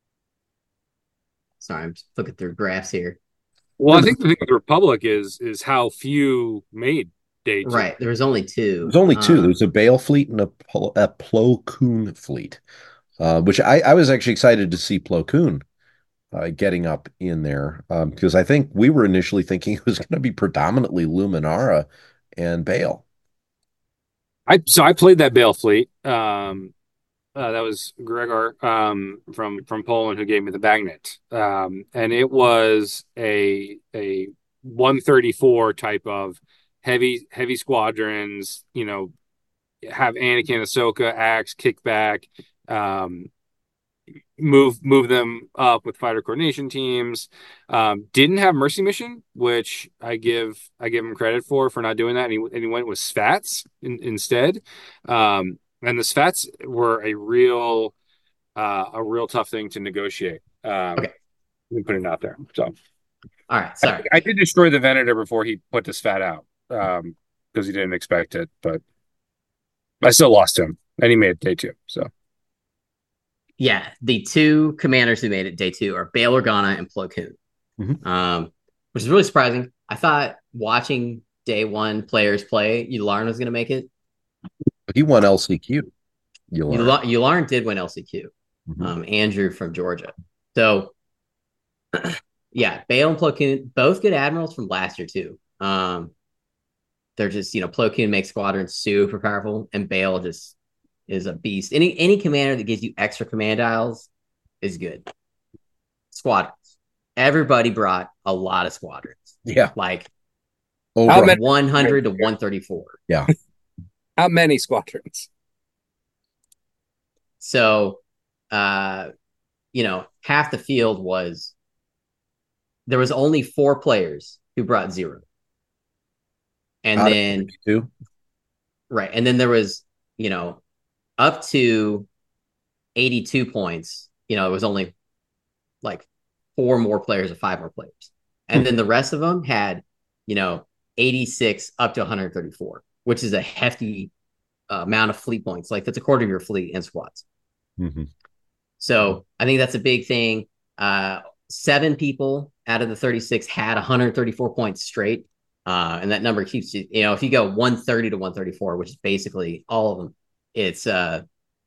sorry, I'm just looking through graphs here. Well, I think the thing with Republic is is how few made day two. Right, there was only two. There's only two. Um, there was a Bale fleet and a, a Plo Koon fleet, uh, which I, I was actually excited to see Plo Koon uh, getting up in there because um, I think we were initially thinking it was going to be predominantly Luminara and Bale. I so I played that Bale fleet. Um, uh, that was Gregor um, from from Poland who gave me the magnet, um, and it was a a one thirty-four type of heavy heavy squadrons. You know, have Anakin, Ahsoka, Axe, kickback, um, move move them up with fighter coordination teams. Um, didn't have Mercy Mission, which I give I give him credit for for not doing that, and he, and he went with Svats in, instead. Um, and the Svats were a real uh, a real tough thing to negotiate. Um, okay, let me put it out there. So All right, I, sorry. I did destroy the Venator before he put this fat out um, because he didn't expect it, but I still lost him, and he made it day two. So Yeah, the two commanders who made it day two are Bail Organa and Plo Koon, Mhm. um, which is really surprising. I thought watching day one players play, Yularen was going to make it. He won L C Q. Yularen, Yularen did win L C Q. Mm-hmm. Um, Andrew from Georgia. So, yeah, Bail and Plo Koon, both good admirals from last year too. Um, they're just, you know, Plo Koon makes squadrons super powerful, and Bail just is a beast. Any any commander that gives you extra command dials is good. Squadrons. Everybody brought a lot of squadrons. Yeah. Like Over How many- one hundred to one thirty-four. Yeah. how many squadrons? So, uh, you know, half the field was, there was only four players who brought zero. And Out of then, two. right. And then there was, you know, up to eighty-two points. You know, it was only like four more players or five more players. And then the rest of them had, you know, eighty-six up to one hundred thirty-four, which is a hefty uh, amount of fleet points. Like that's a quarter of your fleet in squads. Mm-hmm. So I think that's a big thing. Uh, seven people out of the thirty-six had one hundred thirty-four points straight. Uh, and that number keeps you, you know, if you go one thirty to one thirty-four, which is basically all of them, it's uh,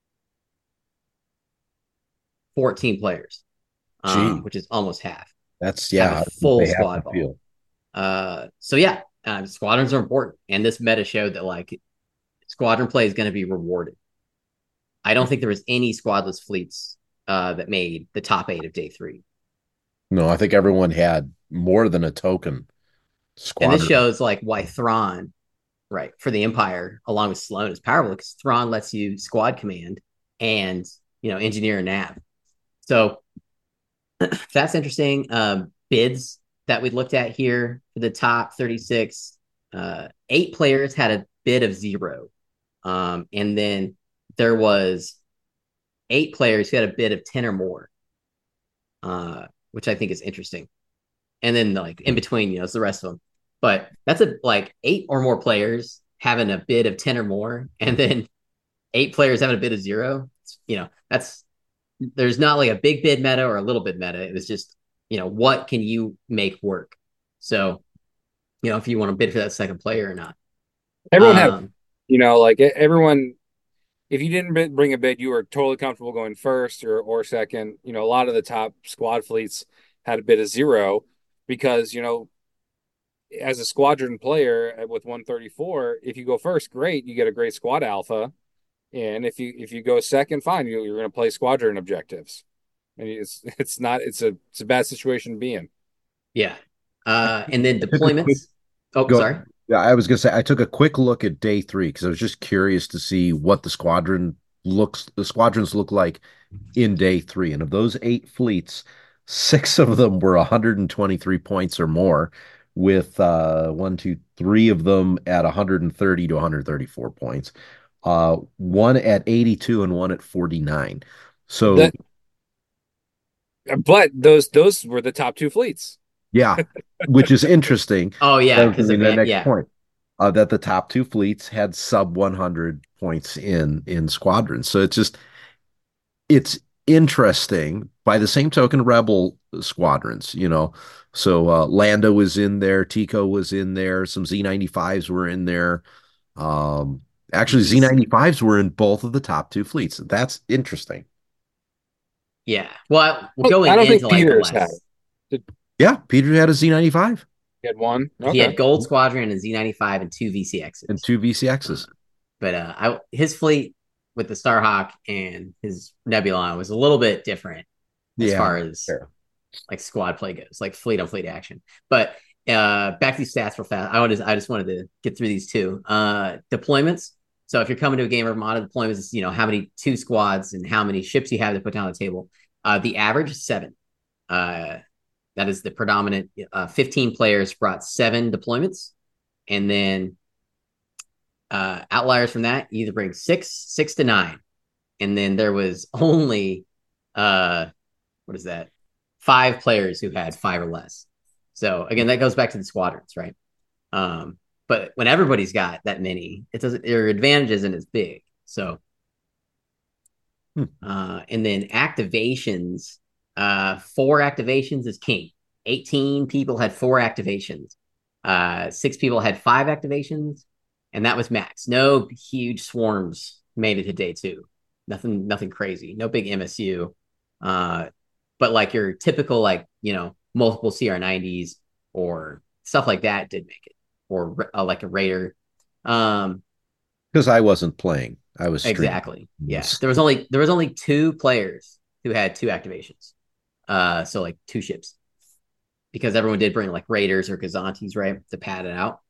fourteen players, um, which is almost half. That's, yeah, full squad ball. Uh, so yeah, uh, squadrons are important. And this meta showed that like squadron play is going to be rewarded. I don't think there was any squadless fleets uh, that made the top eight of day three. No, I think everyone had more than a token squadron. And this shows like why Thrawn, right, for the Empire, along with Sloane, is powerful because Thrawn lets you squad command and, you know, engineer a nav. So that's interesting. Um, bids that we looked at here for the top thirty-six, uh, eight players had a bid of zero. Um, and then there was eight players who had a bid of ten or more, uh, which I think is interesting. And then like in between, you know, it's the rest of them. But that's a like eight or more players having a bid of ten or more, and then eight players having a bid of zero. You know, that's, there's not like a big bid meta or a little bit meta. It was just, you know, what can you make work? So, you know, if you want to bid for that second player or not. Everyone um, had, you know, like everyone, if you didn't bring a bid, you were totally comfortable going first or, or second. You know, a lot of the top squad fleets had a bid of zero because, you know, as a squadron player with one thirty-four, if you go first, great, you get a great squad alpha. And if you if you go second, fine, you, you're going to play squadron objectives. And it's it's not it's a it's a bad situation to be in. Yeah, uh, and then deployments. Oh, Go, sorry. Yeah, I was gonna say I took a quick look at day three because I was just curious to see what the squadron looks the squadrons look like in day three. And of those eight fleets, six of them were one hundred twenty-three points or more, with uh one, two, three of them at one hundred thirty to one hundred thirty-four points. Uh, one at eighty-two and one at forty-nine. So, that, but those those were the top two fleets. Yeah, which is interesting. Oh yeah, because the next yeah. point uh, that the top two fleets had sub one hundred points in in squadrons. So it's just it's interesting. By the same token, Rebel squadrons, you know. So uh, Lando was in there, Tico was in there, some Z ninety-fives were in there. Um, actually, Z ninety-fives were in both of the top two fleets. That's interesting. Yeah. Well, going I don't into think like Peters the had. last, Did... Yeah, Peter had a Z ninety-five. He had one. Okay. He had Gold Squadron and a Z ninety-five and two V C Xs. And two V C Xs. Uh, but uh, I, his fleet with the Starhawk and his Nebulon was a little bit different as yeah, far as fair. Like squad play goes, like fleet on fleet action. But uh, back to these stats real fast. I wanted, I just wanted to get through these two uh, deployments. So if you're coming to a game of Armada deployments, it's, you know, how many two squads and how many ships you have to put down on the table. Uh, the average is seven. Uh, that is the predominant. Uh, fifteen players brought seven deployments, and then uh, outliers from that you either bring six, six to nine, and then there was only uh, what is that? Five players who had five or less. So again, that goes back to the squadrons, right? Um, but when everybody's got that many, it doesn't. Their advantage isn't as big. So, Hmm. uh, and then activations. Uh, four activations is king. eighteen people had four activations. Uh, six people had five activations, and that was max. No huge swarms made it to day two. Nothing, nothing crazy. No big M S U. Uh, but like your typical, like, you know, multiple C R nineties or stuff like that did make it, or uh, like a Raider. Um, Because I wasn't playing. I was streaming. exactly. Yeah. There was only there was only two players who had two activations. Uh, so like two ships. Because everyone did bring like Raiders or Kazantis, right? To pad it out.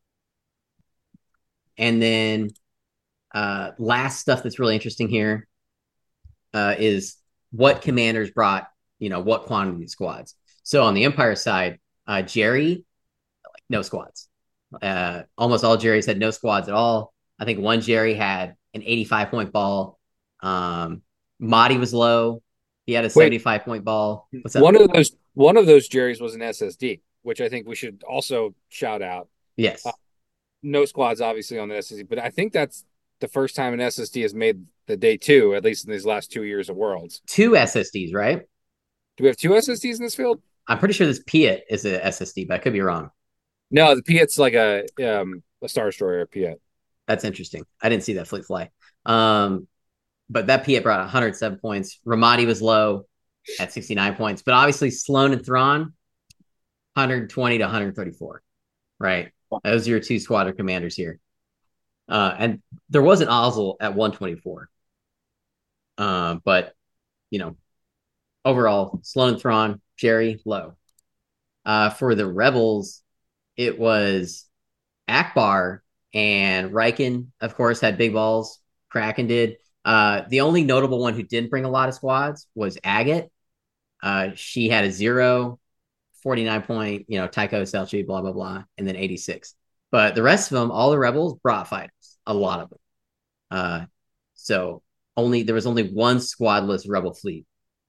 And then uh last stuff that's really interesting here uh is what commanders brought, you know, what quantity of squads. So on the Empire side, uh Jerry, like no squads. Uh almost all Jerry's had no squads at all. I think one Jerry had an eighty-five point ball. Um Madi was low. He had a Wait, seventy-five point ball. What's up? one of those one of those Jerry's was an S S D, which I think we should also shout out. Uh, Yes. no squads, obviously, on the S S D, but I think that's the first time an S S D has made the day two, at least in these last two years of Worlds. Two S S Ds, right? Do we have two S S Ds in this field? I'm pretty sure this Piat is a S S D, but I could be wrong. No, the Piat's like a um a Star Destroyer Piat. That's interesting. I didn't see that fleet fly. Um, but that Piat brought one hundred seven points. Ramadi was low at sixty-nine points, but obviously Sloan and Thrawn, one hundred twenty to one hundred thirty-four. Right, those are your two squadron commanders here. Uh, and there was an Ozzel at one twenty-four. Uh, but you know, overall, Sloan and Thrawn, Jerry low. Uh, for the Rebels, it was Akbar and Riken, of course, had big balls. Kraken did. Uh, the only notable one who didn't bring a lot of squads was Agate. Uh, she had a zero, forty-nine point, you know, Tycho, Selchi, blah, blah, blah, and then eighty-six. But the rest of them, all the rebels brought fighters, a lot of them. Uh, so only there was only one squadless rebel fleet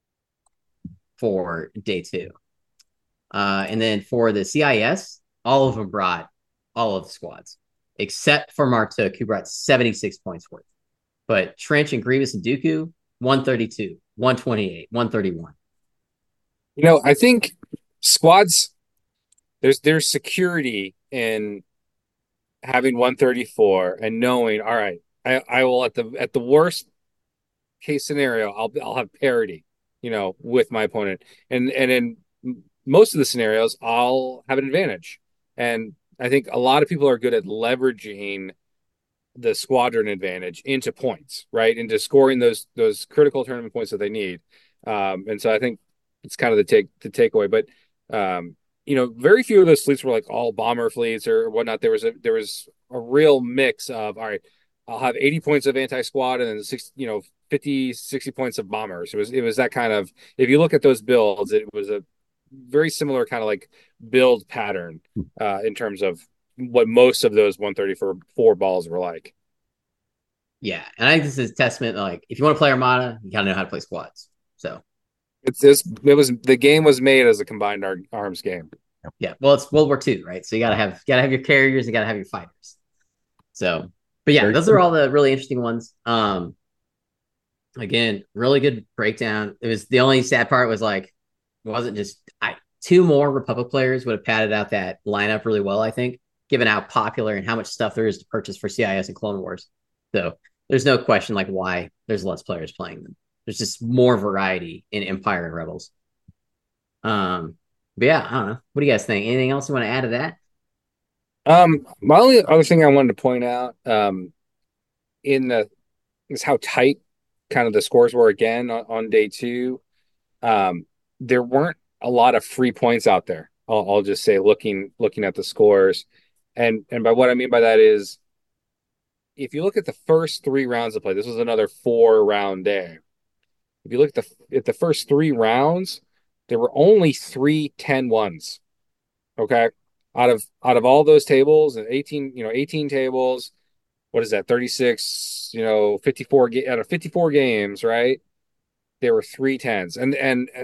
for day two. Uh, and then for the C I S, all of them brought all of the squads, except for Martuk, who brought seventy-six points worth. But Trench and Grievous and Dooku, one thirty-two, one twenty-eight, one thirty-one. You know, I think squads there's there's security in having one thirty-four and knowing, all right, I, I will at the at the worst case scenario, I'll I'll have parity, you know, with my opponent. And and in most of the scenarios, I'll have an advantage. And I think a lot of people are good at leveraging the squadron advantage into points, right? Into scoring those those critical tournament points that they need. Um, and so I think it's kind of the take the takeaway. But um, you know, very few of those fleets were like all bomber fleets or whatnot. There was a there was a real mix of, all right, I'll have eighty points of anti-squad and then six, you know, fifty, sixty points of bombers. It was it was that kind of, if you look at those builds, it was a very similar kind of like build pattern uh, in terms of what most of those one thirty-four four balls were like. Yeah, and I think this is a testament. Like, if you want to play Armada, you gotta know how to play squads. So It's this. It was the game was made as a combined ar- arms game. yeah, well, it's World War Two, right? So you gotta have gotta have your carriers, you gotta have your fighters. So, but yeah, Very those cool. are all the really interesting ones. Um, again, really good breakdown. It was the only sad part was like, it wasn't just I two more Republic players would have padded out that lineup really well, I think, given how popular and how much stuff there is to purchase for C I S and Clone Wars. So there's no question like why there's less players playing them. There's just more variety in Empire and Rebels. Um, but yeah, I don't know. What do you guys think? Anything else you want to add to that? Um, my only other thing I wanted to point out, um, in the is how tight kind of the scores were again on, on day two. Um, there weren't a lot of free points out there. I'll, I'll just say, looking looking at the scores, and and by what I mean by that is, if you look at the first three rounds of play, this was another four round day. If you look at the at the first three rounds, there were only three ten ones. Okay. Out of out of all those tables and eighteen, you know, eighteen tables, what is that? thirty-six, you know, fifty-four out of fifty-four games, right? There were three tens. And and uh,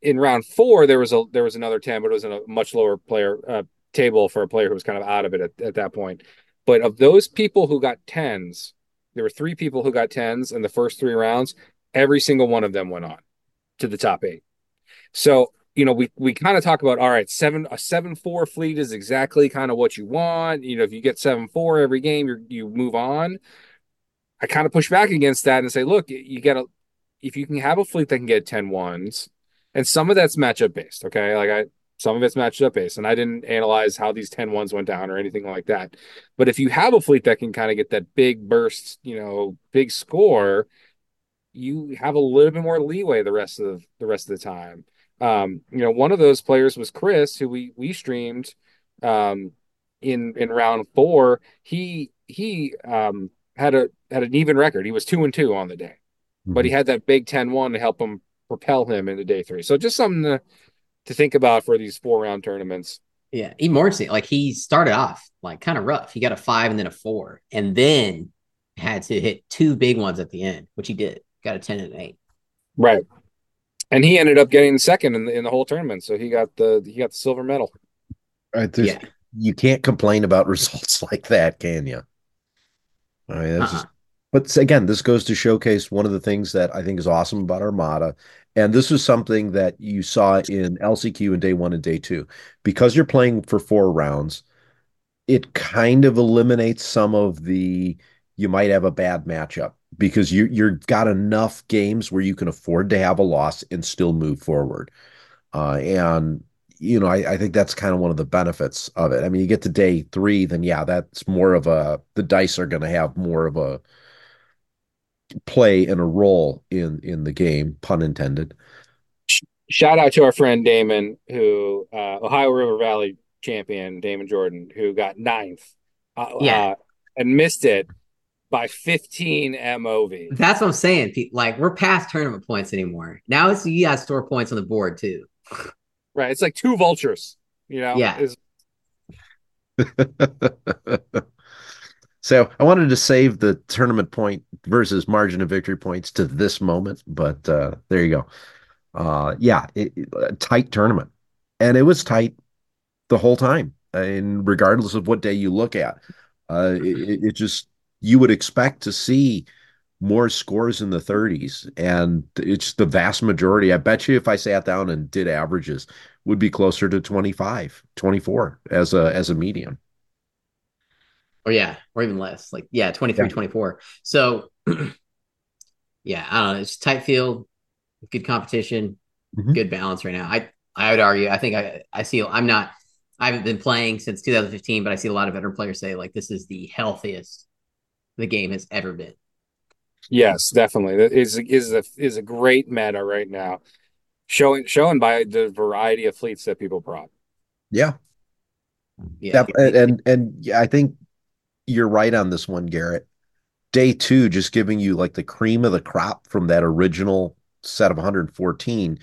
in round four, there was a there was another ten, but it was in a much lower player uh, table for a player who was kind of out of it at, at that point. But of those people who got tens, there were three people who got tens in the first three rounds. Every single one of them went on to the top eight. So, you know, we we kind of talk about, all right, seven a seven four fleet is exactly kind of what you want. You know, if you get seven four every game, you you move on. I kind of push back against that and say, look, you got to if you can have a fleet that can get ten ones, and some of that's matchup based, okay? Like I some of it's matchup based, and I didn't analyze how these ten ones went down or anything like that. But if you have a fleet that can kind of get that big burst, you know, big score, you have a little bit more leeway the rest of the rest of the time. Um, you know, one of those players was Chris, who we we streamed um, in in round four. He he um, had a had an even record. He was two and two on the day, mm-hmm. but he had that big ten one to help him propel him into day three. So just something to to think about for these four round tournaments. Yeah, even more interesting. Like he started off like kind of rough. He got a five and then a four, and then had to hit two big ones at the end, which he did. Got a ten and an eight. Right. And he ended up getting second in the in the whole tournament. So he got the he got the silver medal. Right. Yeah. You can't complain about results like that, can you? I mean, that's uh-uh. just, but again, this goes to showcase one of the things that I think is awesome about Armada. And this was something that you saw in L C Q in day one and day two. Because you're playing for four rounds, it kind of eliminates some of the you might have a bad matchup because you you've got enough games where you can afford to have a loss and still move forward. Uh, and, you know, I, I think that's kind of one of the benefits of it. I mean, you get to day three, then yeah, that's more of a, the dice are going to have more of a play and a role in, in the game, pun intended. Shout out to our friend Damon, who uh, Ohio River Valley champion, Damon Jordan, who got ninth uh, yeah. uh, and missed it by fifteen M O V. That's what I'm saying. Like, we're past tournament points anymore. Now it's you got to store points on the board too. Right. It's like two vultures, you know? Yeah. It's... So I wanted to save the tournament point versus margin of victory points to this moment, but uh, there you go. Uh, yeah, it, it, a tight tournament. And it was tight the whole time. And regardless of what day you look at, uh, it, it just, you would expect to see more scores in the thirties, and it's the vast majority. I bet you if I sat down and did averages, would be closer to twenty-five, twenty-four as a as a median. Or yeah, or even less. Like, yeah, twenty-three, yeah. twenty-four. So, yeah, I don't know. It's tight field, good competition, mm-hmm. good balance right now. I, I would argue, I think I, I see, I'm not, I haven't been playing since two thousand fifteen, but I see a lot of veteran players say, like, this is the healthiest the game has ever been. Yes, definitely. That is is a is a great meta right now, showing showing by the variety of fleets that people brought. Yeah, yeah, yeah and, and and yeah, I think you're right on this one, Garrett. Day two, just giving you like the cream of the crop from that original set of one hundred fourteen,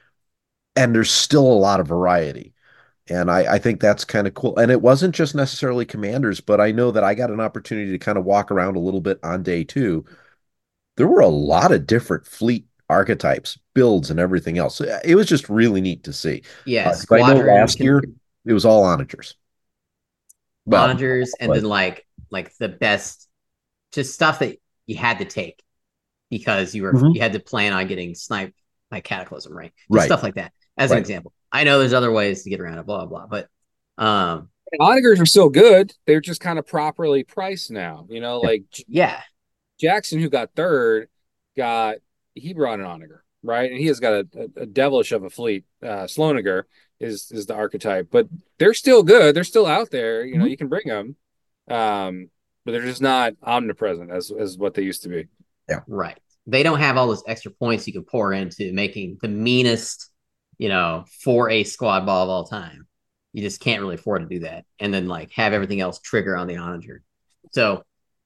and there's still a lot of variety. And I, I think that's kind of cool. And it wasn't just necessarily commanders, but I know that I got an opportunity to kind of walk around a little bit on day two. There were a lot of different fleet archetypes, builds, and everything else. It was just really neat to see. Yeah, uh, I know last year it was all onagers. Well, onagers, and but, then like like the best, just stuff that you had to take because you were mm-hmm. you had to plan on getting sniped by Cataclysm, right? Just right. Stuff like that. As right. an example, I know there's other ways to get around it, blah blah blah. But um, onagers are still good. They're just kind of properly priced now. You know, like yeah. Jackson, who got third, got he brought an onager, right? And he has got a, a, a devilish of a fleet. Uh, Sloniger is is the archetype, but they're still good. They're still out there. You know, mm-hmm. you can bring them, um, but they're just not omnipresent as as what they used to be. Yeah, right. They don't have all those extra points you can pour into making the meanest, you know, four A squad ball of all time. You just can't really afford to do that, and then like have everything else trigger on the onager. So.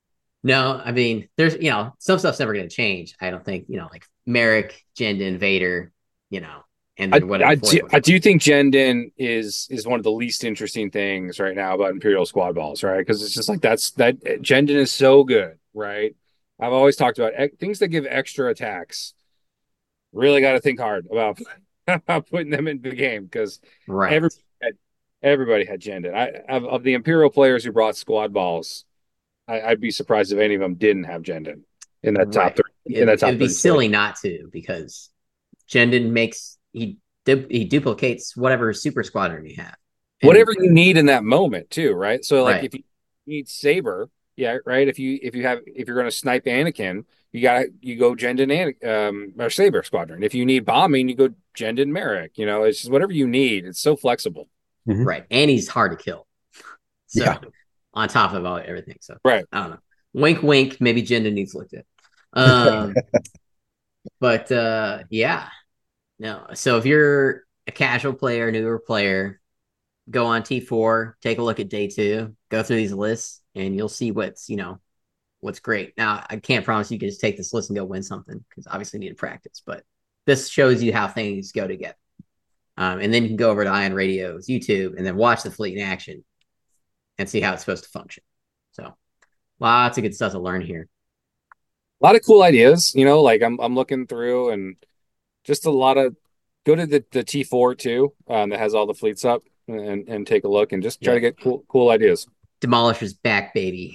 No, I mean, there's, you know, some stuff's never going to change. I don't think, you know, like Merrick, Jendon, Vader, you know, and then whatever. I, I, do, I do think Jendon is is one of the least interesting things right now about Imperial squad balls, right? Because it's just like that's that Jendon is so good, right? I've always talked about e- things that give extra attacks. Really got to think hard about I'm not putting them into the game because Right. everybody had, everybody had Jendon. I of, of the Imperial players who brought squad balls, I, I'd be surprised if any of them didn't have Jendon in that top Right. three in It, that top it'd be thirty-six. silly not to because Jendon makes he he duplicates whatever super squadron you have. And Whatever you need in that moment too, right? So like right. if you need Saber, yeah, right. If you if you have if you're going to snipe Anakin, you got you go Jendon and um or Saber squadron. If you need bombing, you go Jendon Merrick. You know, it's just whatever you need. It's so flexible. Mhm. Right. And he's hard to kill. So Yeah. on top of all everything. So Right. I don't know. Wink wink, maybe Jendon needs looked at. Um but uh yeah. No. So if you're a casual player, newer player, go on T four, take a look at day two, go through these lists, and you'll see what's, you know, what's great. Now, I can't promise you can just take this list and go win something because obviously you need to practice, but this shows you how things go together. Um, and then you can go over to Ion Radio's YouTube and then watch the fleet in action and see how it's supposed to function. So lots of good stuff to learn here. A lot of cool ideas, you know, like I'm I'm looking through and just a lot of go to the, the T four too, um, that has all the fleets up and and take a look and just try to Yep. get cool cool ideas. Demolisher's back, baby.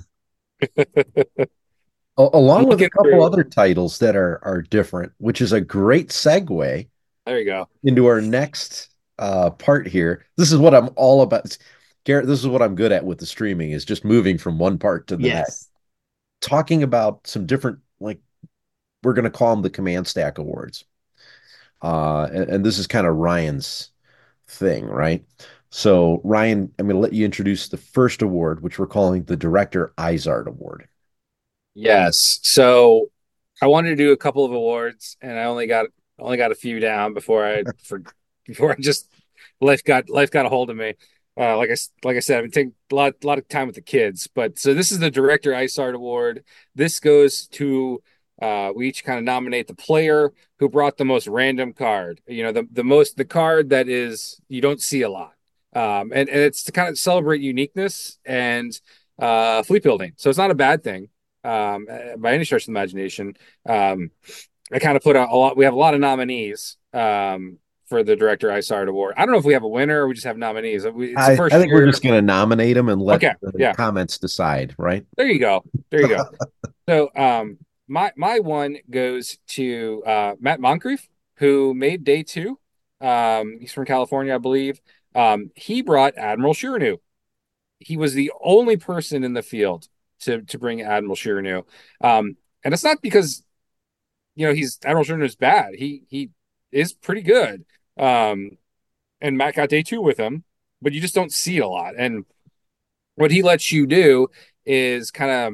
A- along with a Looking couple through, other titles that are are different, which is a great segue there you go. into our next uh, part here. This is what I'm all about. Garrett, this is what I'm good at with the streaming is just moving from one part to the next. Yes. Talking about some different, like we're going to call them the Command Stack Awards. Uh, and, and this is kind of Ryan's thing, right? So, Ryan, I'm going to let you introduce the first award, which we're calling the Director Izard Award. Yes. So I wanted to do a couple of awards and I only got only got a few down before I for before I just life got life got a hold of me. Uh, like I like I said, I've been taking a lot a lot of time with the kids. But so this is the Director Izard Award. This goes to uh, we each kind of nominate the player who brought the most random card. You know, the the most the card that is you don't see a lot. Um, and, and it's to kind of celebrate uniqueness and uh, fleet building. So it's not a bad thing um, by any stretch of the imagination. Um, I kind of put out a lot. We have a lot of nominees um, for the Director Izard Award. I don't know if we have a winner or we just have nominees. We, it's the I, first I think year. we're just going to nominate them and let Okay, the yeah, comments decide, right? there you go. There you go. So um, my my one goes to uh, Matt Moncrief, who made day two. Um, he's from California, I believe. Um, he brought Admiral Shiranu. He was the only person in the field to to bring Admiral Shiranu. Um, and it's not because you know he's Admiral Shiranu is bad. He he is pretty good. Um, and Matt got day two with him, but you just don't see it a lot. And what he lets you do is kind of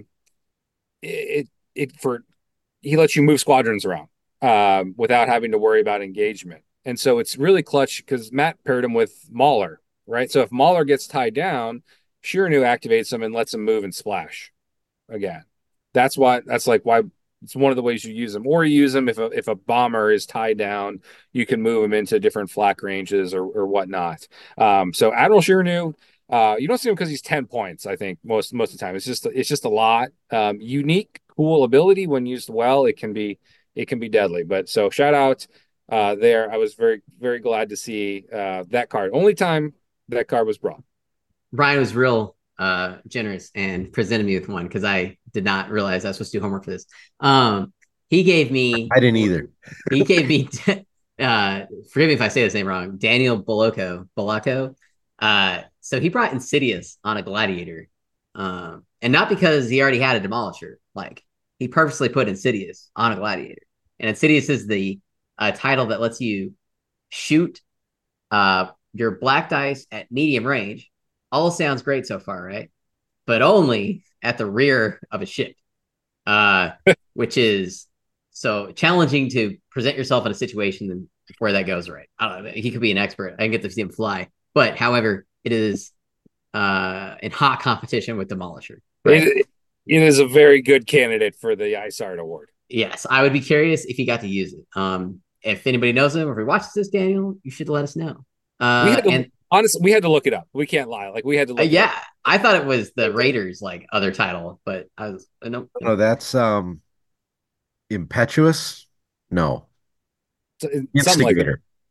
it it for he lets you move squadrons around um, without having to worry about engagement. And so it's really clutch because Matt paired him with Mauler, right? So if Mauler gets tied down, Shiranu activates him and lets him move and splash again. That's why that's like why it's one of the ways you use them. Or you use them if a if a bomber is tied down, you can move them into different flak ranges or, or whatnot. Um, so Admiral Shiranu, uh, you don't see him because he's ten points, I think, most most of the time. It's just it's just a lot. Um, unique, cool ability when used well, it can be it can be deadly. But so shout out uh there. I was very, very glad to see uh that card. Only time that card was brought. Brian was real uh generous and presented me with one because I did not realize I was supposed to do homework for this. Um he gave me I didn't either. he gave me uh forgive me if I say this name wrong, Daniel Boloco Boloco. Uh so he brought Insidious on a gladiator. Um and not because he already had a demolisher, like he purposely put Insidious on a gladiator. And Insidious is the uh, title that lets you shoot uh your black dice at medium range. All sounds great so far, right? But only at the rear of a ship, uh, which is so challenging to present yourself in a situation where that goes right. I don't know. He could be an expert. I can get to see him fly. But however, it is uh, in hot competition with Demolisher. Right? It, it is a very good candidate for the Izard Award. Yes, I would be curious if he got to use it. Um, if anybody knows him or if he watches this, Daniel, you should let us know. Uh, we had to, and honestly, we had to look it up. We can't lie. Like we had to uh, look. yeah, I thought it was the Raiders like other title, but I was uh, no, no. No, that's um Impetuous. No, Something like that. Instigator.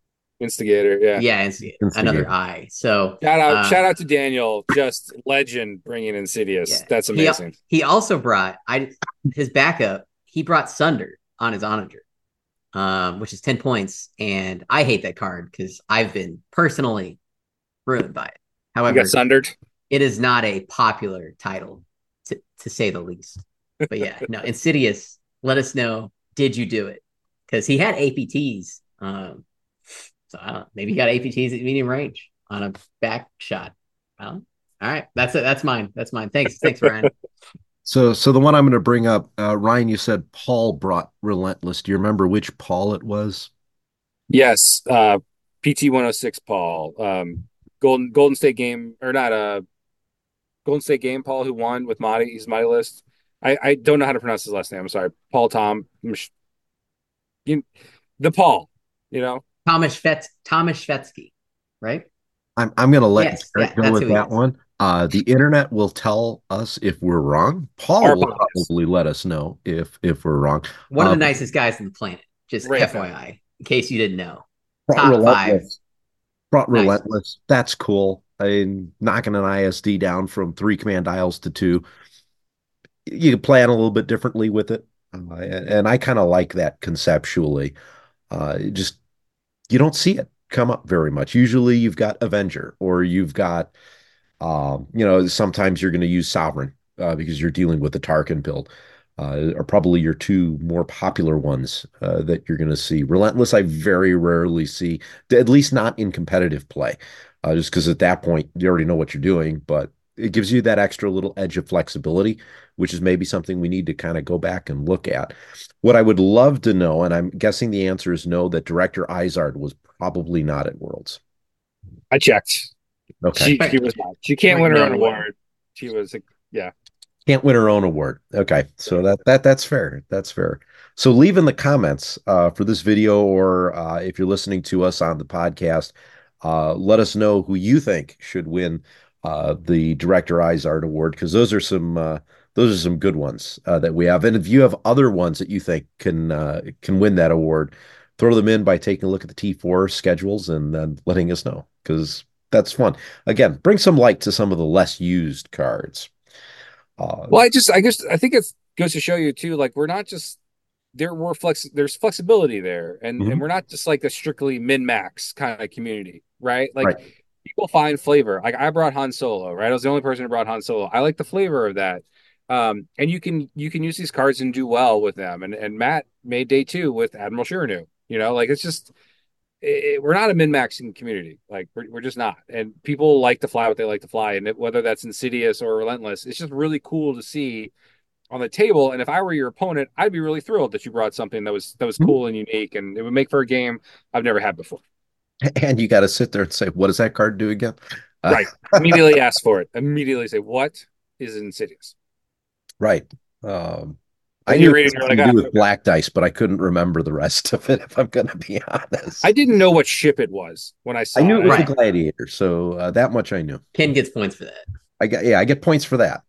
Instigator, yeah. Yeah, it's another Instigator. I. So Shout out, uh, shout out to Daniel, just legend bringing Insidious. yeah, That's he amazing. he also brought I his backup. He brought Sunder on his onager, um, which is ten points, and I hate that card because I've been personally ruined by it. You got However, sundered. it is not a popular title to to say the least. But yeah, no, Insidious. Let us know. Did you do it? Because he had A P Ts. Um, so I don't know. Maybe he got A P Ts at medium range on a back shot. Well, all right. That's it. That's mine. That's mine. Thanks. Thanks, Ryan. So, so the one I'm going to bring up, uh, Ryan, you said Paul brought Relentless. Do you remember which Paul it was? Yes, uh, P T one oh six Paul, um, Golden Golden State game or not? Uh, Golden State game Paul who won with Marty. He's my list. I I don't know how to pronounce his last name. I'm sorry, Paul Tom. You, the Paul, you know. Thomas Fetz Thomas Shvetsky, right? I'm I'm going to let Yes, Garrett yeah, go that's with who he that is. one. Uh, the internet will tell us if we're wrong. Paul Our will podcast. probably let us know if if we're wrong. One of Uh, the nicest guys on the planet. Just Great F Y I, in case you didn't know. brought Top five. Relentless. Brought Nice. Relentless. That's cool. I mean, knocking an I S D down from three command dials to two. You can plan a little bit differently with it, uh, and, and I kind of like that conceptually. Uh, it just you don't see it come up very much. Usually, you've got Avenger or you've got, um, you know, sometimes you're going to use Sovereign uh, because you're dealing with the Tarkin build. Uh, are probably your two more popular ones uh, that you're going to see. Relentless, I very rarely see, at least not in competitive play, uh, just because at that point you already know what you're doing, but it gives you that extra little edge of flexibility, which is maybe something we need to kind of go back and look at. What I would love to know, and I'm guessing the answer is no, that Director Izard was probably not at Worlds. I checked. Okay. She she was not. She can't win her No own way. award. She was yeah. Can't win her own award. Okay, so that that that's fair. That's fair. So leave in the comments uh, for this video, or uh, if you're listening to us on the podcast, uh, let us know who you think should win uh, the Director Izard Award, because those are some uh, those are some good ones uh, that we have. And if you have other ones that you think can uh, can win that award, throw them in by taking a look at the T four schedules and then letting us know, because that's fun. Again, bring some light to some of the less used cards. Uh, Well, I just I guess I think it goes to show you too, like we're not just there were flex there's flexibility there, and Mhm. and we're not just like a strictly min max kind of community, right? Like Right. people find flavor. Like I brought Han Solo, right? I was the only person who brought Han Solo. I like the flavor of that. Um, and you can you can use these cards and do well with them. And and Matt made day two with Admiral Shiranu. You know, like it's just it, we're not a min-maxing community. Like we're, we're just not. And people like to fly what they like to fly. And it, whether that's Insidious or Relentless, it's just really cool to see on the table. And if I were your opponent, I'd be really thrilled that you brought something that was that was cool and unique, and it would make for a game I've never had before. And you got to sit there and say, what does that card do again? Uh, Right. Immediately ask for it. Immediately say, what is Insidious? Right. Um, And I you're knew it reading, had you're something like, to do ah, with okay. black dice, but I couldn't remember the rest of it, if I'm going to be honest. I didn't know what ship it was when I saw I knew it it. was Right. a gladiator, so uh, that much I knew. Ken gets points for that. I got yeah, I get points for that.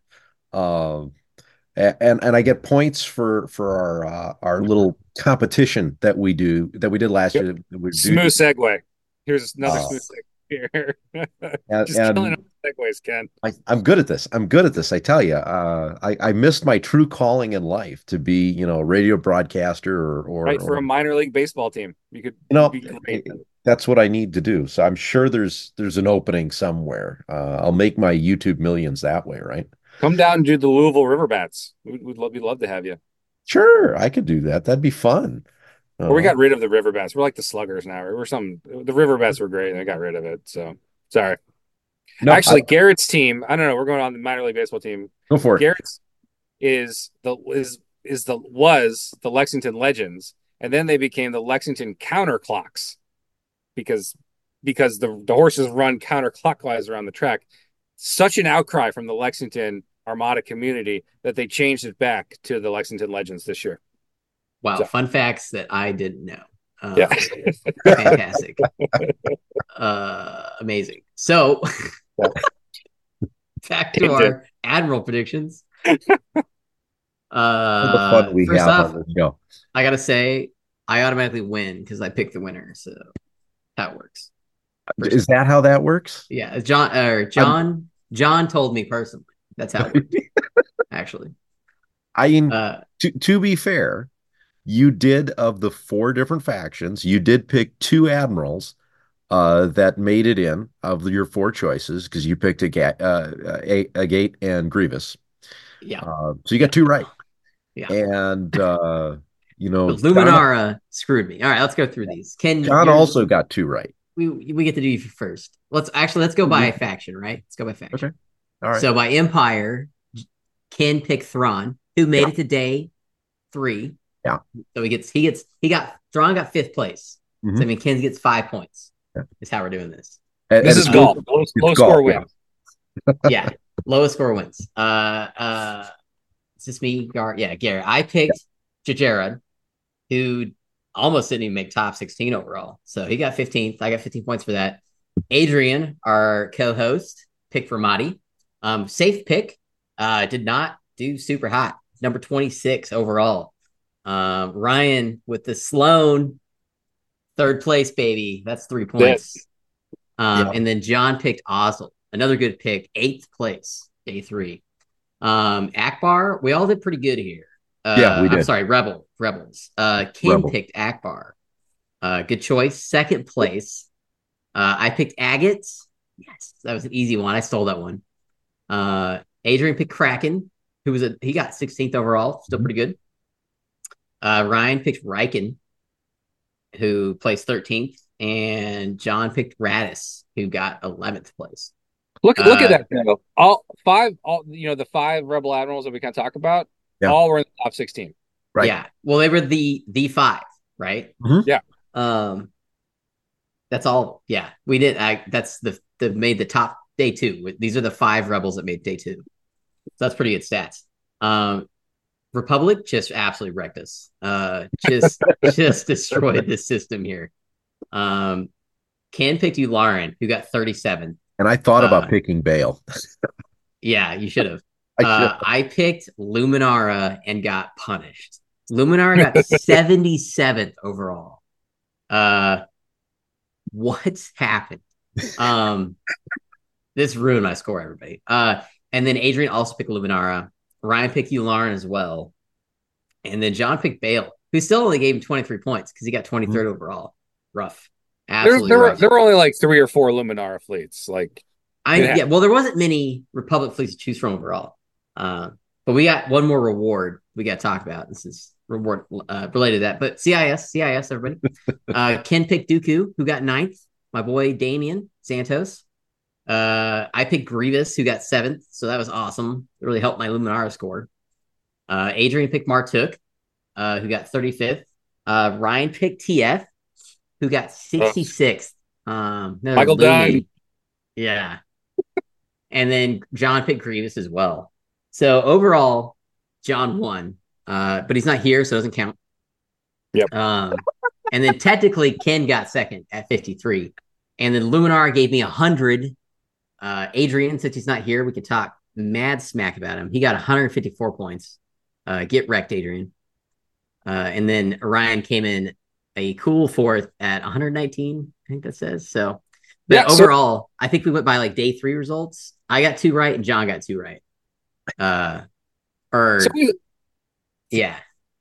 Um, a- and and I get points for for our uh, our little competition that we do that we did last Yep. year. that we do- Smooth segue. Here's another Uh, smooth segue here. and, Just killing and on segues, Ken. I, I'm good at this. I'm good at this. I tell you, uh, I, I missed my true calling in life to be, you know, a radio broadcaster or, or, Right, for or a minor league baseball team. You could you know, be great. that's what I need to do. So I'm sure there's there's an opening somewhere. Uh, I'll make my YouTube millions that way, right? Come down and do the Louisville Riverbats. We'd, we'd love, we'd love to have you. Sure, I could do that. That'd be fun. Or we Uh, got rid of the Riverbats. We're like the Sluggers now. We're some. The Riverbats were great, and I got rid of it. So sorry. no, Actually, I- Garrett's team. I don't know. We're going on the minor league baseball team. go for it. Garrett's is the is is the was the Lexington Legends, and then they became the Lexington Counterclocks because because the the horses run counterclockwise around the track. Such an outcry from the Lexington Armada community that they changed it back to the Lexington Legends this year. Wow, So- fun facts that I didn't know. Um, Yeah. Fantastic. uh, amazing. So, back to our Admiral predictions. All the Uh, fun we first have off, on the show. I gotta say, I automatically win because I picked the winner. So How it works. Is that how that works? Yeah, John or John um, John told me personally. That's how it works. Actually, I mean, uh, to to be fair, you did of the four different factions, you did pick two admirals uh, that made it in of your four choices because you picked a, ga- uh, a, a Gate and Grievous. Yeah. Uh, so you got two right. Yeah. And uh, you know, but Luminara John, screwed me. All right, let's go through these. Ken John also got two right. We we get to do you first. Let's actually let's go by faction, right? Let's go by faction. Okay. All right. So by Empire, Ken picked Thrawn, who made yeah. it to day three. Yeah. So he gets he gets he got Thrawn got fifth place. Mm-hmm. So I mean Ken gets five points. Yeah. Is how we're doing this. And, this and is golf. Low, low golf, score wins. Yeah. yeah. Lowest score wins. Uh uh is this me? Gar yeah, Garrett. I picked yeah. Jared, who almost didn't even make top sixteen overall. So he got fifteenth. I got fifteen points for that. Adrian, our co-host, picked for Ramadi. Um, safe pick. Uh, did not do super hot. Number twenty-six overall. Um, Ryan with the Sloan, third place, baby. That's three points. Um, yeah. And then John picked Ozzel. Another good pick. Eighth place, day three. Um, Akbar, we all did pretty good here. Uh, yeah, we did. I'm sorry, Rebel, Rebels. Uh, Ken Rebel. picked Akbar. Uh, good choice. Second place. Uh, I picked Agate. Yes, that was an easy one. I stole that one. Uh, Adrian picked Kraken, who was a he got sixteenth overall, still pretty good. Uh, Ryan picked Riken, who placed thirteenth, and John picked Radis, who got eleventh place. Look, look uh, at that though. All five, all you know, the five Rebel Admirals that we kind of talk about, yeah. all were in the top sixteen. Right. Yeah. Well, they were the the five, right? Mm-hmm. Yeah. Um, that's all. Yeah, we did. I that's the the made the top day two. These are the five Rebels that made day two. So that's pretty good stats. Um, Republic just absolutely wrecked us. Uh, just just destroyed the system here. Um, Ken picked you, Lauren, who got thirty-seven. And I thought about uh, picking Bale. Yeah, you should have. I, uh, I picked Luminara and got punished. Luminara got seventy-seventh overall. Uh, what's happened? Um, this ruined my score, everybody. Uh, and then Adrian also picked Luminara. Ryan picked you, Lauren, as well. And then John picked Bale, who still only gave him twenty-three points because he got twenty-third mm-hmm. overall. Rough. Absolutely there, there, rough. Were, there were only like three or four Luminara fleets. Like, I yeah, well, there wasn't many Republic fleets to choose from overall. Uh, but we got one more reward we got to talk about. This is reward uh, related to that. But C I S, C I S, everybody. uh, Ken picked Dooku, who got ninth. My boy Damien Santos. Uh, I picked Grievous, who got seventh. So that was awesome. It really helped my Luminara score. Uh, Adrian picked Martuk, uh, who got thirty-fifth. Uh, Ryan picked T F, who got sixty-sixth. Um, no, Michael Dunn. Yeah. And then John picked Grievous as well. So overall, John won. Uh, but he's not here, so it doesn't count. Yep. Um, and then technically Ken got second at fifty-three. And then Luminar gave me one hundred. Uh, Adrian, since he's not here, we can talk mad smack about him. He got one hundred fifty-four points. Uh, get wrecked, Adrian. Uh, and then Ryan came in a cool fourth at one hundred nineteen, I think that says. So, but yeah, overall, so- I think we went by like day three results. I got two right and John got two right. Uh, or so we- yeah.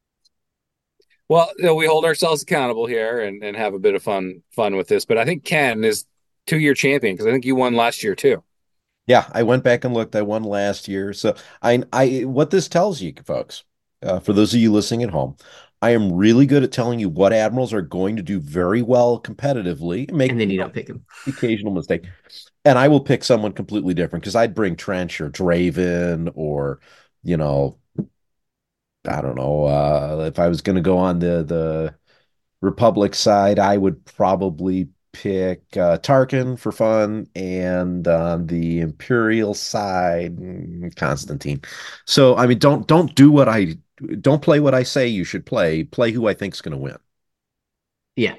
Well, you know, we hold ourselves accountable here and, and have a bit of fun fun with this. But I think Ken is two-year champion because I think you won last year too. Yeah, I went back and looked. I won last year. So I, I, what this tells you, folks, uh, for those of you listening at home, I am really good at telling you what admirals are going to do very well competitively. Make, and then you don't pick them. Occasional mistake. And I will pick someone completely different because I'd bring Trench or Draven or, you know, I don't know. Uh, if I was going to go on the, the Republic side, I would probably pick uh, Tarkin for fun, and on the Imperial side, Constantine. So, I mean, don't don't do what I don't play what I say you should play. Play who I think's going to win. Yeah.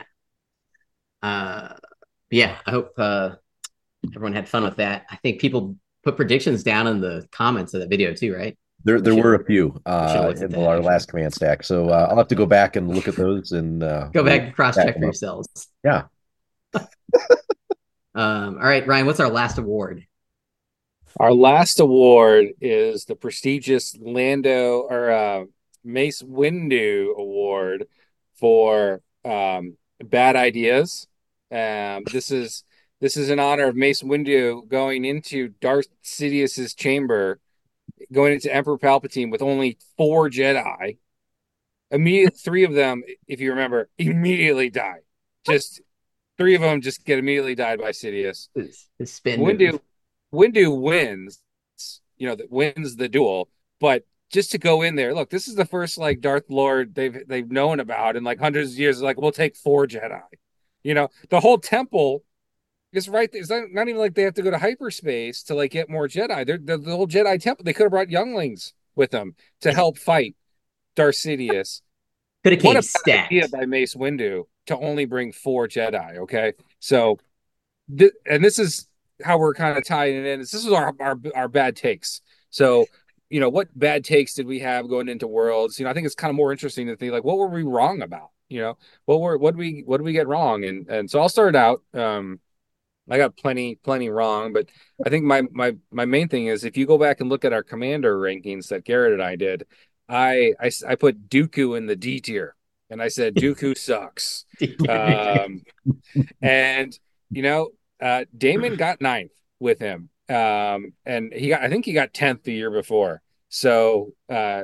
Uh, yeah. I hope uh, everyone had fun with that. I think people put predictions down in the comments of that video too, right? There, there were a few uh, in that, our actually. last command stack, so uh, I'll have to go back and look at those and uh, go back and cross check for yourselves. Yeah. Um, all right, Ryan, what's our last award? Our last award is the prestigious Lando or uh, Mace Windu Award for um, bad ideas. Um, this is this is in honor of Mace Windu going into Darth Sidious's chamber, going into Emperor Palpatine with only four Jedi. Immediate three of them, if you remember, immediately die. Just three of them just get immediately died by Sidious. His, his spin move. Windu Windu wins, you know, that wins the duel, but just to go in there, look, this is the first like Darth Lord they've they've known about in like hundreds of years. Like, we'll take four Jedi. You know, the whole temple is right there. It's not, not even like they have to go to hyperspace to like get more Jedi. They're, the the whole Jedi temple. They could have brought younglings with them to help fight Darth Sidious. Could have What came a bad idea stacked. by Mace Windu to only bring four Jedi. Okay, so th- and this is how we're kind of tying it in. This is our, our our bad takes. So, you know, what bad takes did we have going into Worlds? You know, I think it's kind of more interesting to think like, what were we wrong about? You know, what were what did we what did we get wrong? And and so I'll start out. Um, I got plenty plenty wrong, but I think my my my main thing is if you go back and look at our commander rankings that Garrett and I did, I I, I put Dooku in the D tier, and I said Dooku sucks. Um, and you know, uh, Damon got ninth with him, um, and he got I think he got tenth the year before. So uh,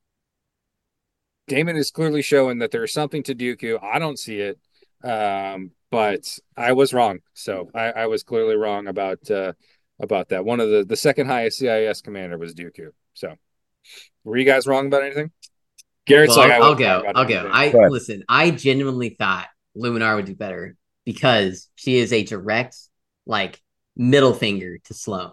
Damon is clearly showing that there's something to Dooku. I don't see it, um, but I was wrong. So I, I was clearly wrong about uh, about that. One of the the second highest C I S commander was Dooku. So were you guys wrong about anything? Garrett's Well, like I'll, I I'll wasn't wrong go. about I'll go. anything. I But listen. I genuinely thought Luminar would do better because she is a direct, like, middle finger to Sloan.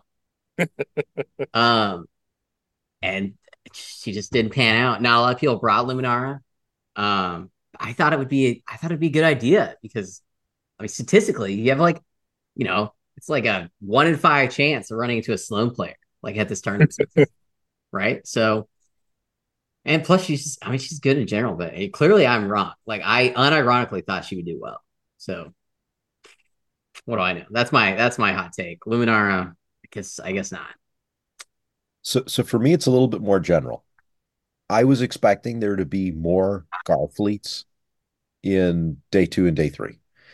Um, and she just didn't pan out. Not a lot of people brought Luminara. Um, I thought it would be. I thought it'd be a good idea because, I mean, statistically, you have like, you know, it's like a one in five chance of running into a Sloan player like at this tournament, right? So. And plus, she's just, I mean, she's good in general, but clearly I'm wrong. Like, I unironically thought she would do well. So, what do I know? That's my that's my hot take. Luminara, I guess I guess not. so so for me, it's a little bit more general. I was expecting there to be more Gar fleets in day two and day three.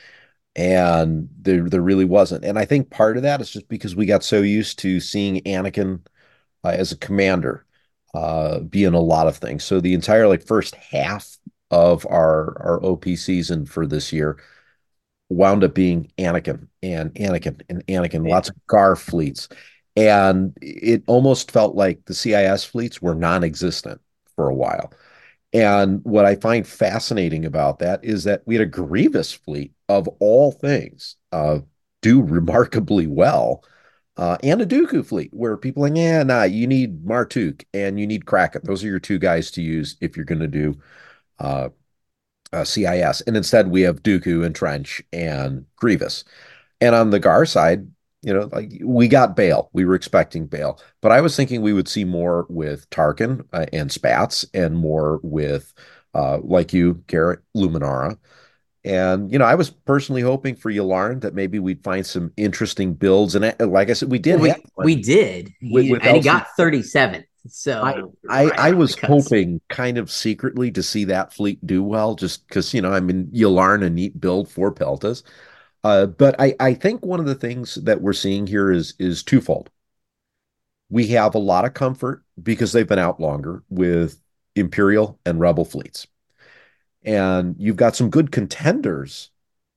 And there there really wasn't. And I think part of that is just because we got so used to seeing Anakin uh, as a commander uh, be in a lot of things. So the entire like first half of our our O P season for this year wound up being Anakin and Anakin and Anakin, Yeah. lots of Gar fleets. And it almost felt like the C I S fleets were non-existent for a while. And what I find fascinating about that is that we had a Grievous fleet of all things uh, do remarkably well, uh, and a Dooku fleet where people are like, yeah, nah, you need Martuk and you need Kraken. Those are your two guys to use if you're going to do uh, uh, C I S. And instead, we have Dooku and Trench and Grievous. And on the Gar side, you know, like we got Bale. We were expecting Bale, but I was thinking we would see more with Tarkin uh, and Spats and more with, uh, like you, Garrett, Luminara. And, you know, I was personally hoping for Yularen that maybe we'd find some interesting builds. And uh, like I said, we did Well, have we one we did, with, he, with and he L C. got thirty-seven. I, So I, right I on was the cusp. hoping kind of secretly to see that fleet do well, just because, you know, I mean, Yularen, a neat build for Peltas. Uh, but I, I think one of the things that we're seeing here is is twofold. We have a lot of comfort because they've been out longer with Imperial and Rebel fleets. And you've got some good contenders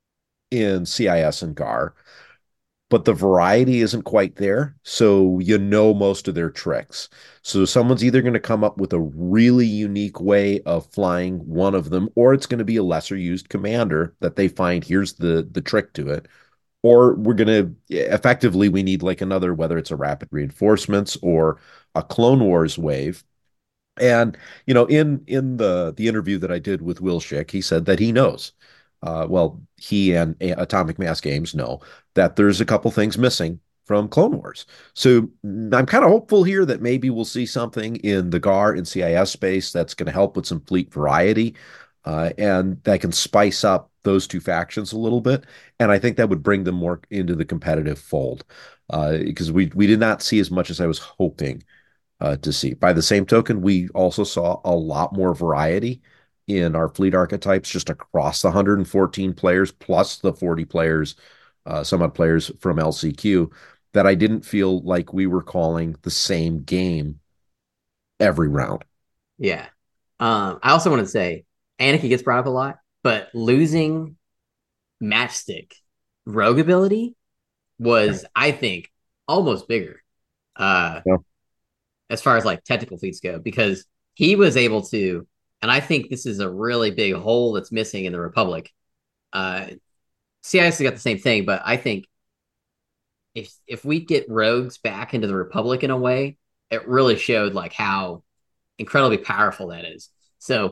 in C I S and Gar, but the variety isn't quite there. So you know most of their tricks. So someone's either going to come up with a really unique way of flying one of them, or it's going to be a lesser used commander that they find here's the the trick to it. Or we're going to effectively, we need like another, whether it's a rapid reinforcements or a Clone Wars wave. And, you know, in in the the interview that I did with Will Schick, he said that he knows. Uh, well, he and Atomic Mass Games know that there's a couple things missing from Clone Wars. So I'm kind of hopeful here that maybe we'll see something in the Gar and C I S space that's going to help with some fleet variety. uh, and that can spice up those two factions a little bit. And I think that would bring them more into the competitive fold, uh, because we we did not see as much as I was hoping uh, to see. By the same token, we also saw a lot more variety in our fleet archetypes just across the one hundred fourteen players plus the forty players, uh, some odd players from L C Q, that I didn't feel like we were calling the same game every round. Yeah. Um, I also want to say Anarchy gets brought up a lot, but losing Matchstick rogue ability was, I think, almost bigger. Uh, Yeah. as far as like technical feats go, because he was able to, and I think this is a really big hole that's missing in the Republic. Uh, C I S has got the same thing, but I think if if we get rogues back into the Republic in a way, it really showed like how incredibly powerful that is. So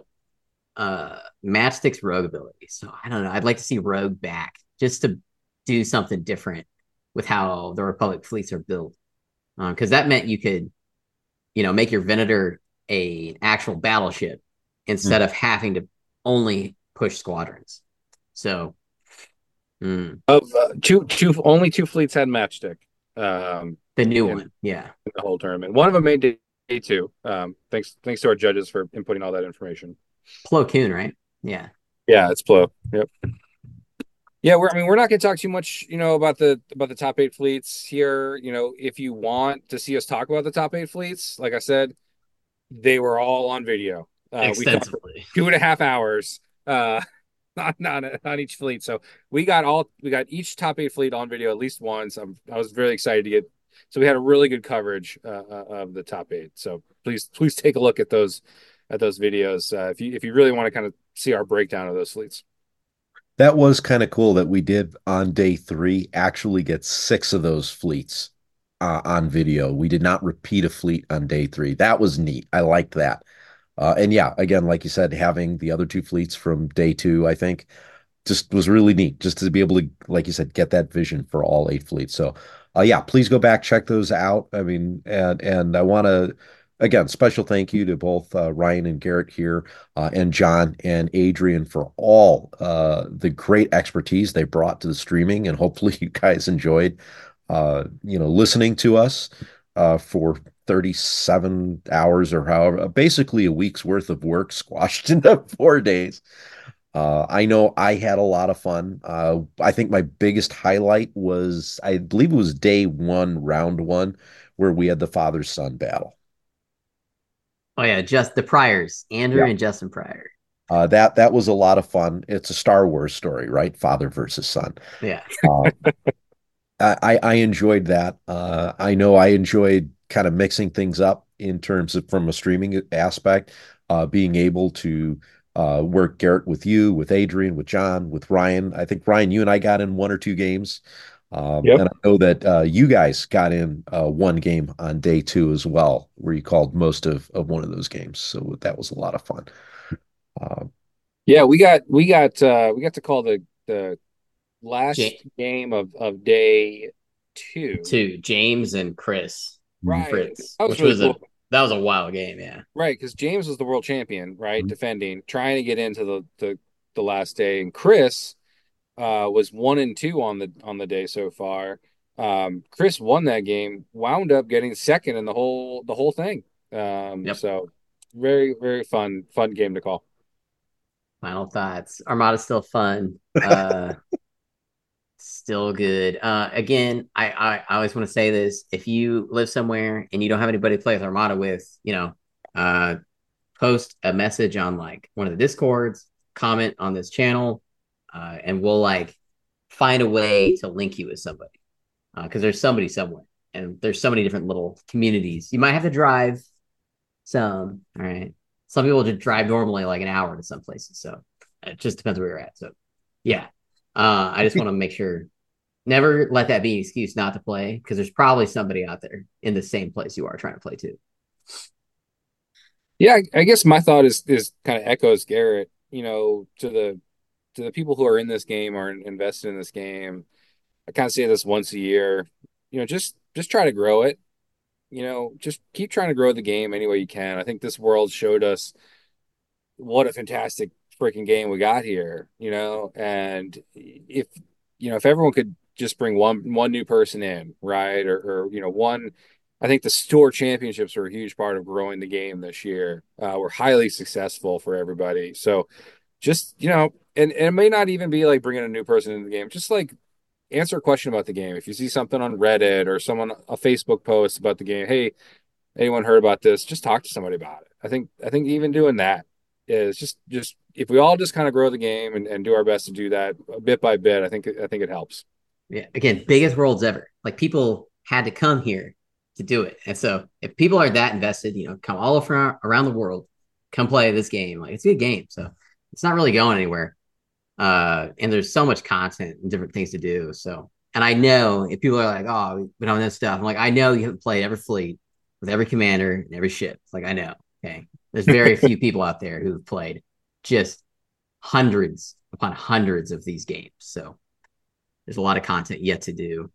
uh Matchstick's rogue ability. So I don't know. I'd like to see Rogue back just to do something different with how the Republic fleets are built. Because uh, that meant you could, you know, make your Venator a actual battleship instead of having to only push squadrons. So mm, Of uh, two, two, only two fleets had matchstick. Um, the new in, one, yeah. in the whole tournament. One of them made day, day two. Um, thanks, thanks to our judges for inputting all that information. Plo Koon, right? Yeah. Yeah, it's Plo. Yep. Yeah, we're. I mean, we're not going to talk too much, you know, about the about the top eight fleets here. You know, if you want to see us talk about the top eight fleets, like I said, they were all on video. Uh, we talked for Extensively. two and a half hours uh, on, on on each fleet. So we got all we got each top eight fleet on video at least once. I'm, I was really excited to get. So we had a really good coverage uh, uh, of the top eight. So please please take a look at those at those videos uh, if you if you really want to kind of see our breakdown of those fleets. That was kind of cool that we did on day three actually get six of those fleets uh, on video. We did not repeat a fleet on day three. That was neat. I liked that. Uh, and yeah, again, like you said, having the other two fleets from day two, I think, just was really neat just to be able to, like you said, get that vision for all eight fleets. So, uh, yeah, please go back, check those out. I mean, and and I want to, again, special thank you to both uh, Ryan and Garrett here, uh, and John and Adrian for all uh, the great expertise they brought to the streaming, and hopefully you guys enjoyed, uh, you know, listening to us uh, for thirty-seven hours or however, basically a week's worth of work squashed into four days. Uh, I know I had a lot of fun. Uh, I think my biggest highlight was, I believe it was day one, round one, where we had the father-son battle. Oh yeah, just the Pryors, Andrew Yeah. and Justin Pryor. Uh, that that was a lot of fun. It's a Star Wars story, right? Father versus son. Yeah. Uh, I I enjoyed that. Uh, I know I enjoyed kind of mixing things up in terms of from a streaming aspect, uh, being able to uh, work Garrett with you, with Adrian, with John, with Ryan. I think Ryan, you and I got in one or two games, um, Yep. and I know that uh, you guys got in uh, one game on day two as well, where you called most of of one of those games. So that was a lot of fun. Uh, Yeah, we got we got uh we got to call the the last J- game of of day two. to James and Chris Right. Fritz, That was which really was a cool. that was a wild game. Yeah. Right, because James was the world champion, right? Mhm. Defending, trying to get into the the, the last day. And Chris uh was one and two on the on the day so far. Um Chris won that game, wound up getting second in the whole the whole thing. Um Yep. so very, very fun, fun game to call. Final thoughts. Armada's still fun. Uh, still good. Uh, again, I, I I always want to say this: if you live somewhere and you don't have anybody to play with Armada with, you know, uh, post a message on like one of the discords, comment on this channel, uh, and we'll like find a way to link you with somebody because uh, there's somebody somewhere, and there's so many different little communities. You might have to drive some. All right, some people just drive normally like an hour to some places, so it just depends where you're at. So, yeah, uh, I just want to make sure never let that be an excuse not to play because there's probably somebody out there in the same place you are trying to play too. Yeah, I, I guess my thought is is kind of echoes Garrett, you know, to the to the people who are in this game or invested in this game. I kind of say this once a year, you know, just just try to grow it. You know, just keep trying to grow the game any way you can. I think this world showed us what a fantastic freaking game we got here, you know, and if you know if everyone could just bring one one new person in, right, or, or you know one. I think the store championships were a huge part of growing the game this year. Uh, we're highly successful for everybody. So just, you know, and, and it may not even be like bringing a new person into the game, just like answer a question about the game. If you see something on Reddit or someone, a Facebook post about the game, hey, anyone heard about this? Just talk to somebody about it. I think, I think even doing that is just, just if we all just kind of grow the game and, and do our best to do that bit by bit, I think, I think it helps. Yeah. Again, biggest worlds ever. Like people had to come here to do it. And so if people are that invested, you know, come all over around the world, come play this game. Like it's a good game. So it's not really going anywhere. Uh, and there's so much content and different things to do. So, and I know if people are like, oh, we don't know this stuff. I'm like, I know you haven't played every fleet with every commander and every ship. It's like, I know. Okay. There's very few people out there who've played just hundreds upon hundreds of these games. So there's a lot of content yet to do.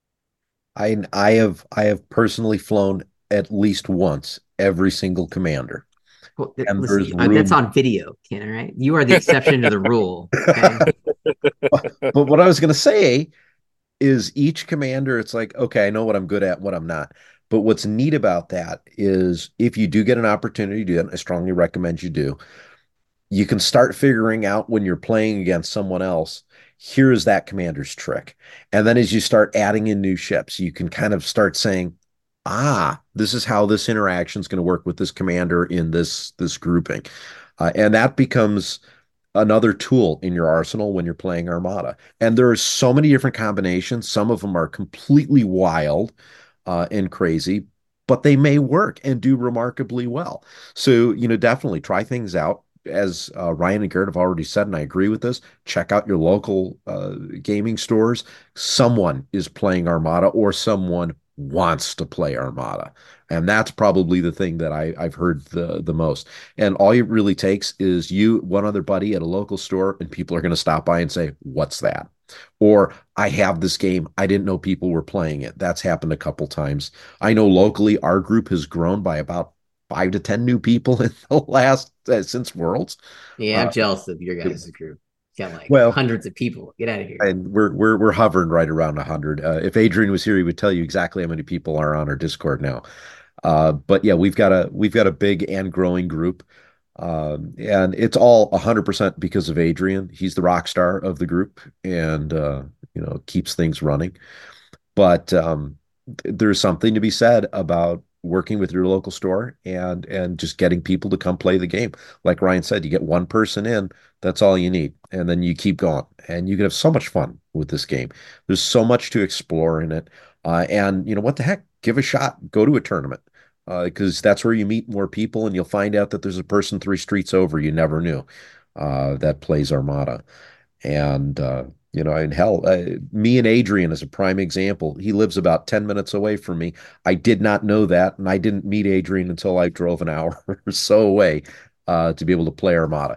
I I have I have personally flown at least once every single commander. Well, And listen, there's uh, that's room. on video, Ken, all right? You are the exception to the rule. Okay. But what I was going to say is each commander, it's like, okay, I know what I'm good at, what I'm not. But what's neat about that is if you do get an opportunity to do that, I strongly recommend you do, you can start figuring out when you're playing against someone else, here's that commander's trick. And then as you start adding in new ships, you can kind of start saying, ah, this is how this interaction is going to work with this commander in this this grouping. Uh, and that becomes another tool in your arsenal when you're playing Armada. And there are so many different combinations. Some of them are completely wild uh, and crazy, but they may work and do remarkably well. So, you know, definitely try things out. As uh, Ryan and Garrett have already said, and I agree with this, check out your local uh, gaming stores. Someone is playing Armada or someone wants to play Armada. And that's probably the thing that I, I've heard the, the most. And all it really takes is you, one other buddy at a local store, and people are going to stop by and say, what's that? Or I have this game. I didn't know people were playing it. That's happened a couple times. I know locally our group has grown by about five to ten new people in the last uh, since Worlds. Yeah, I'm Uh, jealous of your guys' group. You got like well, hundreds of people. Get out of here. and we're we're we're hovering right around a hundred. Uh, if Adrian was here, he would tell you exactly how many people are on our Discord now. Uh, but yeah, we've got a we've got a big and growing group, um, and it's all a hundred percent because of Adrian. He's the rock star of the group, and uh, you know keeps things running. But um, th- there's something to be said about working with your local store and and just getting people to come play the game. Like Ryan said, you get one person in, that's all you need, and then you keep going, and you can have so much fun with this game. There's so much to explore in it, uh, and you know what the heck, give a shot, go to a tournament. Because uh, that's where you meet more people, and you'll find out that there's a person three streets over you never knew uh, that plays Armada. And, uh, you know, and hell, uh, me and Adrian is a prime example. He lives about ten minutes away from me. I did not know that, and I didn't meet Adrian until I drove an hour or so away uh, to be able to play Armada.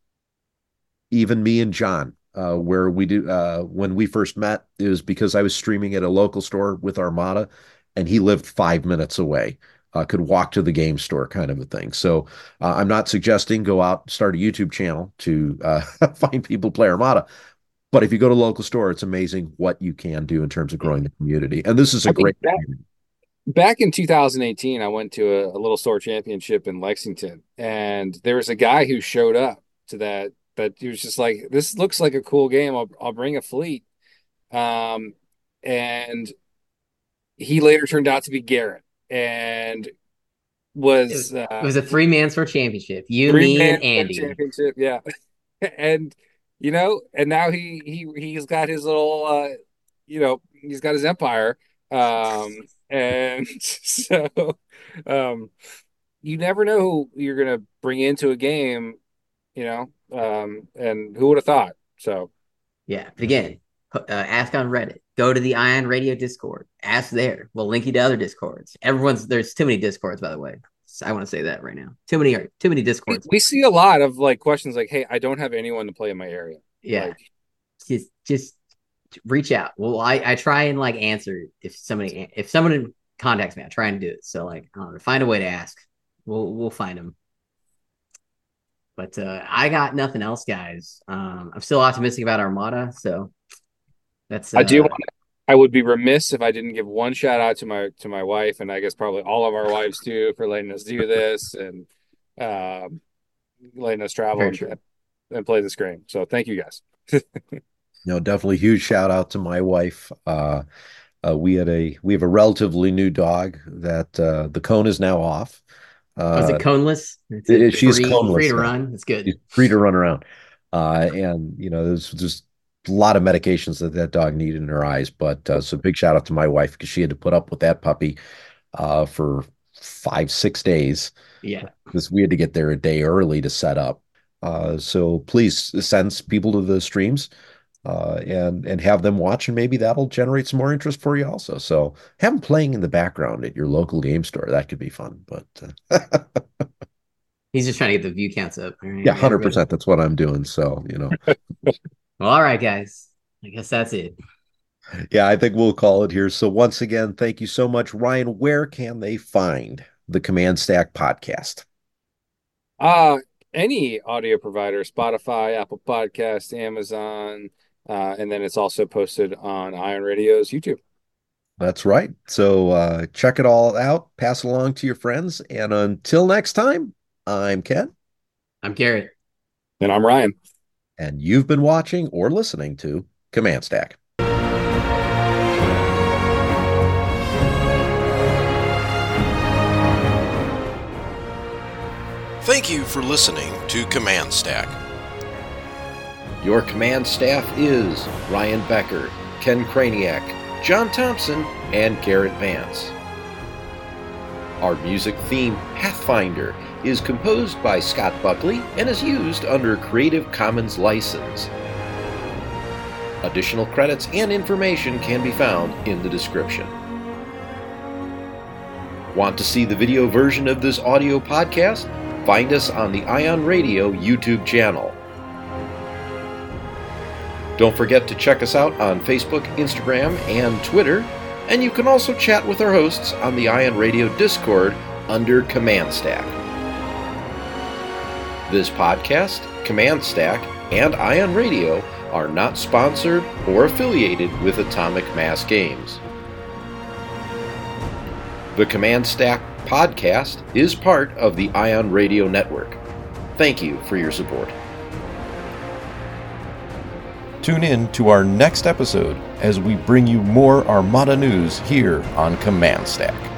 Even me and John, uh, where we do, uh, when we first met, it was because I was streaming at a local store with Armada, and he lived five minutes away. Uh, could walk to the game store kind of a thing. So uh, I'm not suggesting go out, start a YouTube channel to uh, find people play Armada. But if you go to a local store, it's amazing what you can do in terms of growing the community. And this is a I think great back, back in two thousand eighteen, I went to a, a little store championship in Lexington, and there was a guy who showed up to that. That he was just like, "This looks like a cool game. I'll I'll bring a fleet." Um, and he later turned out to be Garrett, and It was was, it uh, was a three man sword championship. You, three me, man and Andy. championship. Yeah, and you know, and now he he he's got his little uh, you know, he's got his empire. Um, and so um, you never know who you're gonna bring into a game, you know, um, and who would have thought? So Yeah. But again, uh, ask on Reddit. Go to the Ion Radio Discord. Ask there. We'll link you to other Discords. Everyone's there's too many Discords, by the way. So I want to say that right now. Too many too many we, Discords. we see a lot of like questions like, "Hey, I don't have anyone to play in my area." Yeah. Like, Just just reach out. Well, I, I try and like answer if somebody if someone contacts me, I try and do it. So like I don't know, find a way to ask. We'll we'll find them. But uh, I got nothing else, guys. Um, I'm still optimistic about Armada, so that's. Uh, I do want to, I would be remiss if I didn't give one shout out to my to my wife, and I guess probably all of our wives too, for letting us do this and um, letting us travel and, and play this game. So thank you guys. No, definitely huge shout out to my wife. Uh, uh, we had a we have a relatively new dog that uh, the cone is now off. Uh, Was it coneless? It's it, she's free, coneless. Free to now. run. It's good. She's free to run around. Uh, and, you know, there's just a lot of medications that that dog needed in her eyes. But uh, so big shout out to my wife because she had to put up with that puppy uh, for five, six days. Yeah. Because we had to get there a day early to set up. Uh, so please send people to the streams. Uh, and and have them watch, and maybe that'll generate some more interest for you also. So have them playing in the background at your local game store. That could be fun. But uh, he's just trying to get the view counts up. Right? Yeah, one hundred percent. That's what I'm doing. So, you know. Well, all right, guys. I guess that's it. Yeah, I think we'll call it here. So once again, thank you so much, Ryan. Where can they find the Command Stack podcast? Uh, any audio provider, Spotify, Apple Podcasts, Amazon. Uh, and then it's also posted on Ion Radio's YouTube. That's right. So uh, check it all out. Pass it along to your friends. And until next time, I'm Ken. I'm Garrett. And I'm Ryan. And you've been watching or listening to Command Stack. Thank you for listening to Command Stack. Your command staff is Ryan Becker, Ken Craniak, John Thompson, and Garrett Vance. Our music theme, Pathfinder, is composed by Scott Buckley and is used under Creative Commons license. Additional credits and information can be found in the description. Want to see the video version of this audio podcast? Find us on the Ion Radio YouTube channel. Don't forget to check us out on Facebook, Instagram, and Twitter, and you can also chat with our hosts on the Ion Radio Discord under Command Stack. This podcast, Command Stack, and Ion Radio are not sponsored or affiliated with Atomic Mass Games. The Command Stack podcast is part of the Ion Radio Network. Thank you for your support. Tune in to our next episode as we bring you more Armada news here on Command Stack.